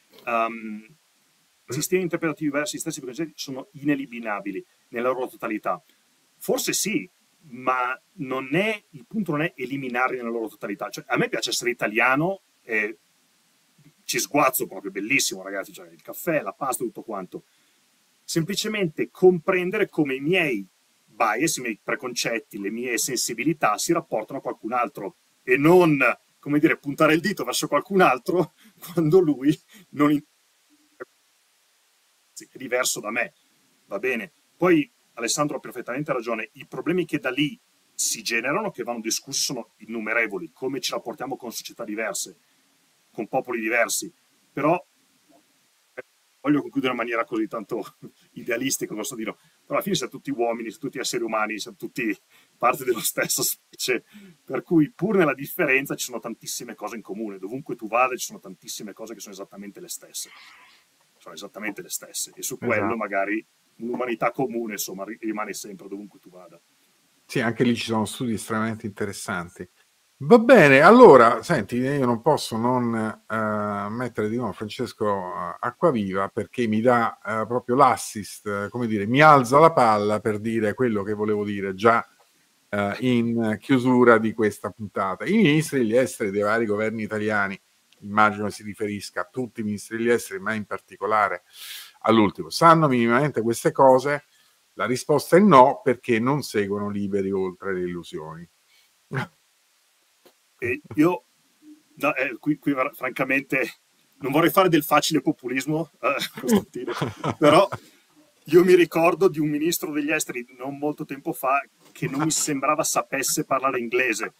sistemi interpretativi diversi, gli stessi concetti sono ineliminabili nella loro totalità. Forse sì, ma il punto non è eliminarli nella loro totalità. Cioè, a me piace essere italiano e ci sguazzo proprio, bellissimo ragazzi, cioè il caffè, la pasta, tutto quanto. Semplicemente comprendere come i miei bias, i miei preconcetti, le mie sensibilità si rapportano a qualcun altro, e non, come dire, puntare il dito verso qualcun altro quando lui non è diverso da me. Va bene. Poi Alessandro ha perfettamente ragione, i problemi che da lì si generano, che vanno discussi, sono innumerevoli, come ci rapportiamo con società diverse, con popoli diversi. Però voglio concludere in maniera così tanto idealistica, non so dire, però alla fine siamo tutti uomini, siamo tutti esseri umani, siamo tutti parte dello stesso specie, per cui pur nella differenza ci sono tantissime cose in comune, dovunque tu vada ci sono tantissime cose che sono esattamente le stesse, e su quello magari un'umanità comune, insomma, rimane sempre dovunque tu vada. Sì, anche lì ci sono studi estremamente interessanti. Va bene, allora, senti, io non posso non mettere di nuovo Francesco Acquaviva perché mi dà proprio l'assist, come dire, mi alza la palla per dire quello che volevo dire già in chiusura di questa puntata. I ministri degli esteri dei vari governi italiani, immagino si riferisca a tutti i ministri degli esteri, ma in particolare all'ultimo, sanno minimamente queste cose? La risposta è no, perché non seguono liberi oltre le illusioni. E io, no, qui francamente, non vorrei fare del facile populismo, Costantino, però io mi ricordo di un ministro degli esteri non molto tempo fa che non mi sembrava sapesse parlare inglese.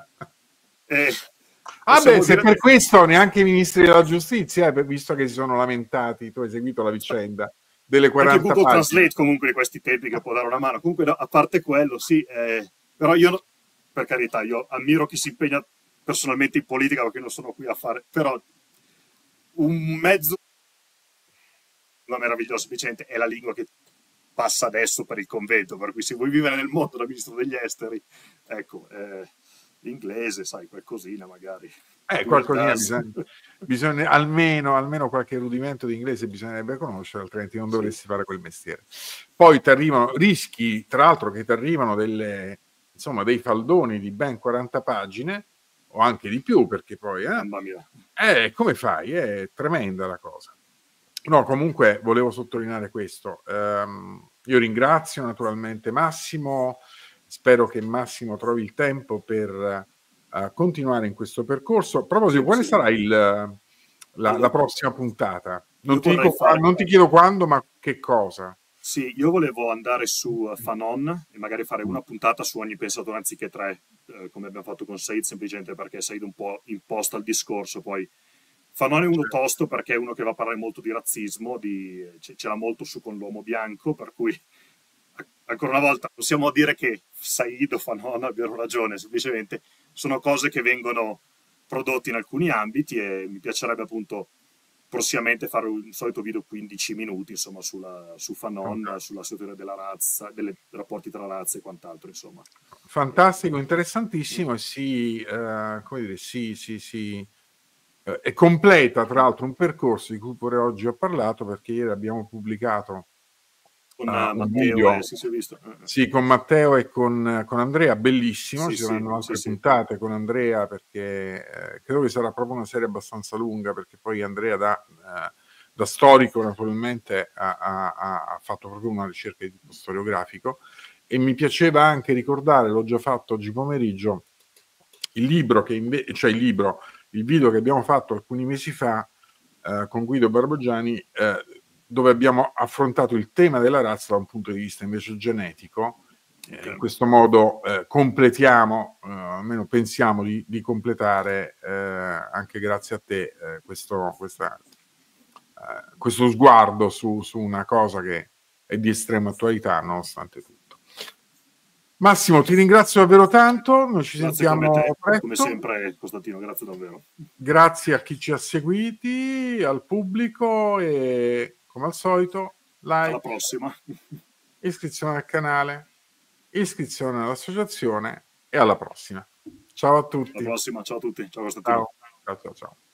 Ah beh, se Dire... per questo neanche i ministri della giustizia, visto che si sono lamentati, tu hai seguito la vicenda delle Anche 40 Google pagine. Translate comunque di questi tempi che può dare una mano. Comunque, no, a parte quello, sì, però io, per carità, io ammiro chi si impegna personalmente in politica perché non sono qui a fare, però un mezzo meraviglioso, semplicemente è la lingua che passa adesso per il convento, per cui se vuoi vivere nel mondo da ministro degli esteri, ecco, l'inglese, sai, qualcosina magari. Qualcosina bisogna almeno qualche rudimento di inglese bisognerebbe conoscere, altrimenti non dovresti fare quel mestiere. Poi ti arrivano rischi, tra l'altro, che ti arrivano insomma, dei faldoni di ben 40 pagine o anche di più, perché poi Mamma mia. come fai? È tremenda la cosa. No, comunque volevo sottolineare questo. Io ringrazio naturalmente Massimo, spero che Massimo trovi il tempo per continuare in questo percorso. A proposito, quale sarà la prossima puntata? Non ti chiedo quando, ma che cosa? Sì, io volevo andare su Fanon e magari fare una puntata su ogni pensatore anziché tre, come abbiamo fatto con Said, semplicemente perché Said un po' imposta il discorso. Poi Fanon è uno tosto perché è uno che va a parlare molto di razzismo, ce l'ha molto su con l'uomo bianco, per cui ancora una volta possiamo dire che Said o Fanon abbiano ragione, semplicemente sono cose che vengono prodotte in alcuni ambiti e mi piacerebbe appunto prossimamente fare un solito video 15 minuti insomma su Fanon, sulla storia della razza, dei rapporti tra razze e quant'altro, insomma. Fantastico, interessantissimo e come dire, e completa tra l'altro un percorso di cui pure oggi ho parlato, perché ieri abbiamo pubblicato Con un Matteo video si è visto. sì, con Matteo e con Andrea, bellissimo, Sì, ci saranno altre puntate con Andrea perché credo che sarà proprio una serie abbastanza lunga, perché poi Andrea da storico naturalmente ha fatto proprio una ricerca di tipo storiografico e mi piaceva anche ricordare, l'ho già fatto oggi pomeriggio, il libro il video che abbiamo fatto alcuni mesi fa con Guido Barbogiani, dove abbiamo affrontato il tema della razza da un punto di vista invece genetico. In questo modo completiamo, almeno pensiamo di completare, anche grazie a te, questo sguardo su una cosa che è di estrema attualità nonostante tutto. Massimo, ti ringrazio davvero tanto, noi ci sentiamo presto. Come sempre, Costantino, grazie davvero. Grazie a chi ci ha seguiti, al pubblico e come al solito, like, alla prossima. Iscrizione al canale, iscrizione all'associazione e alla prossima. Ciao a tutti. Alla prossima, ciao a tutti. Ciao Costantino. Ciao, ciao, ciao.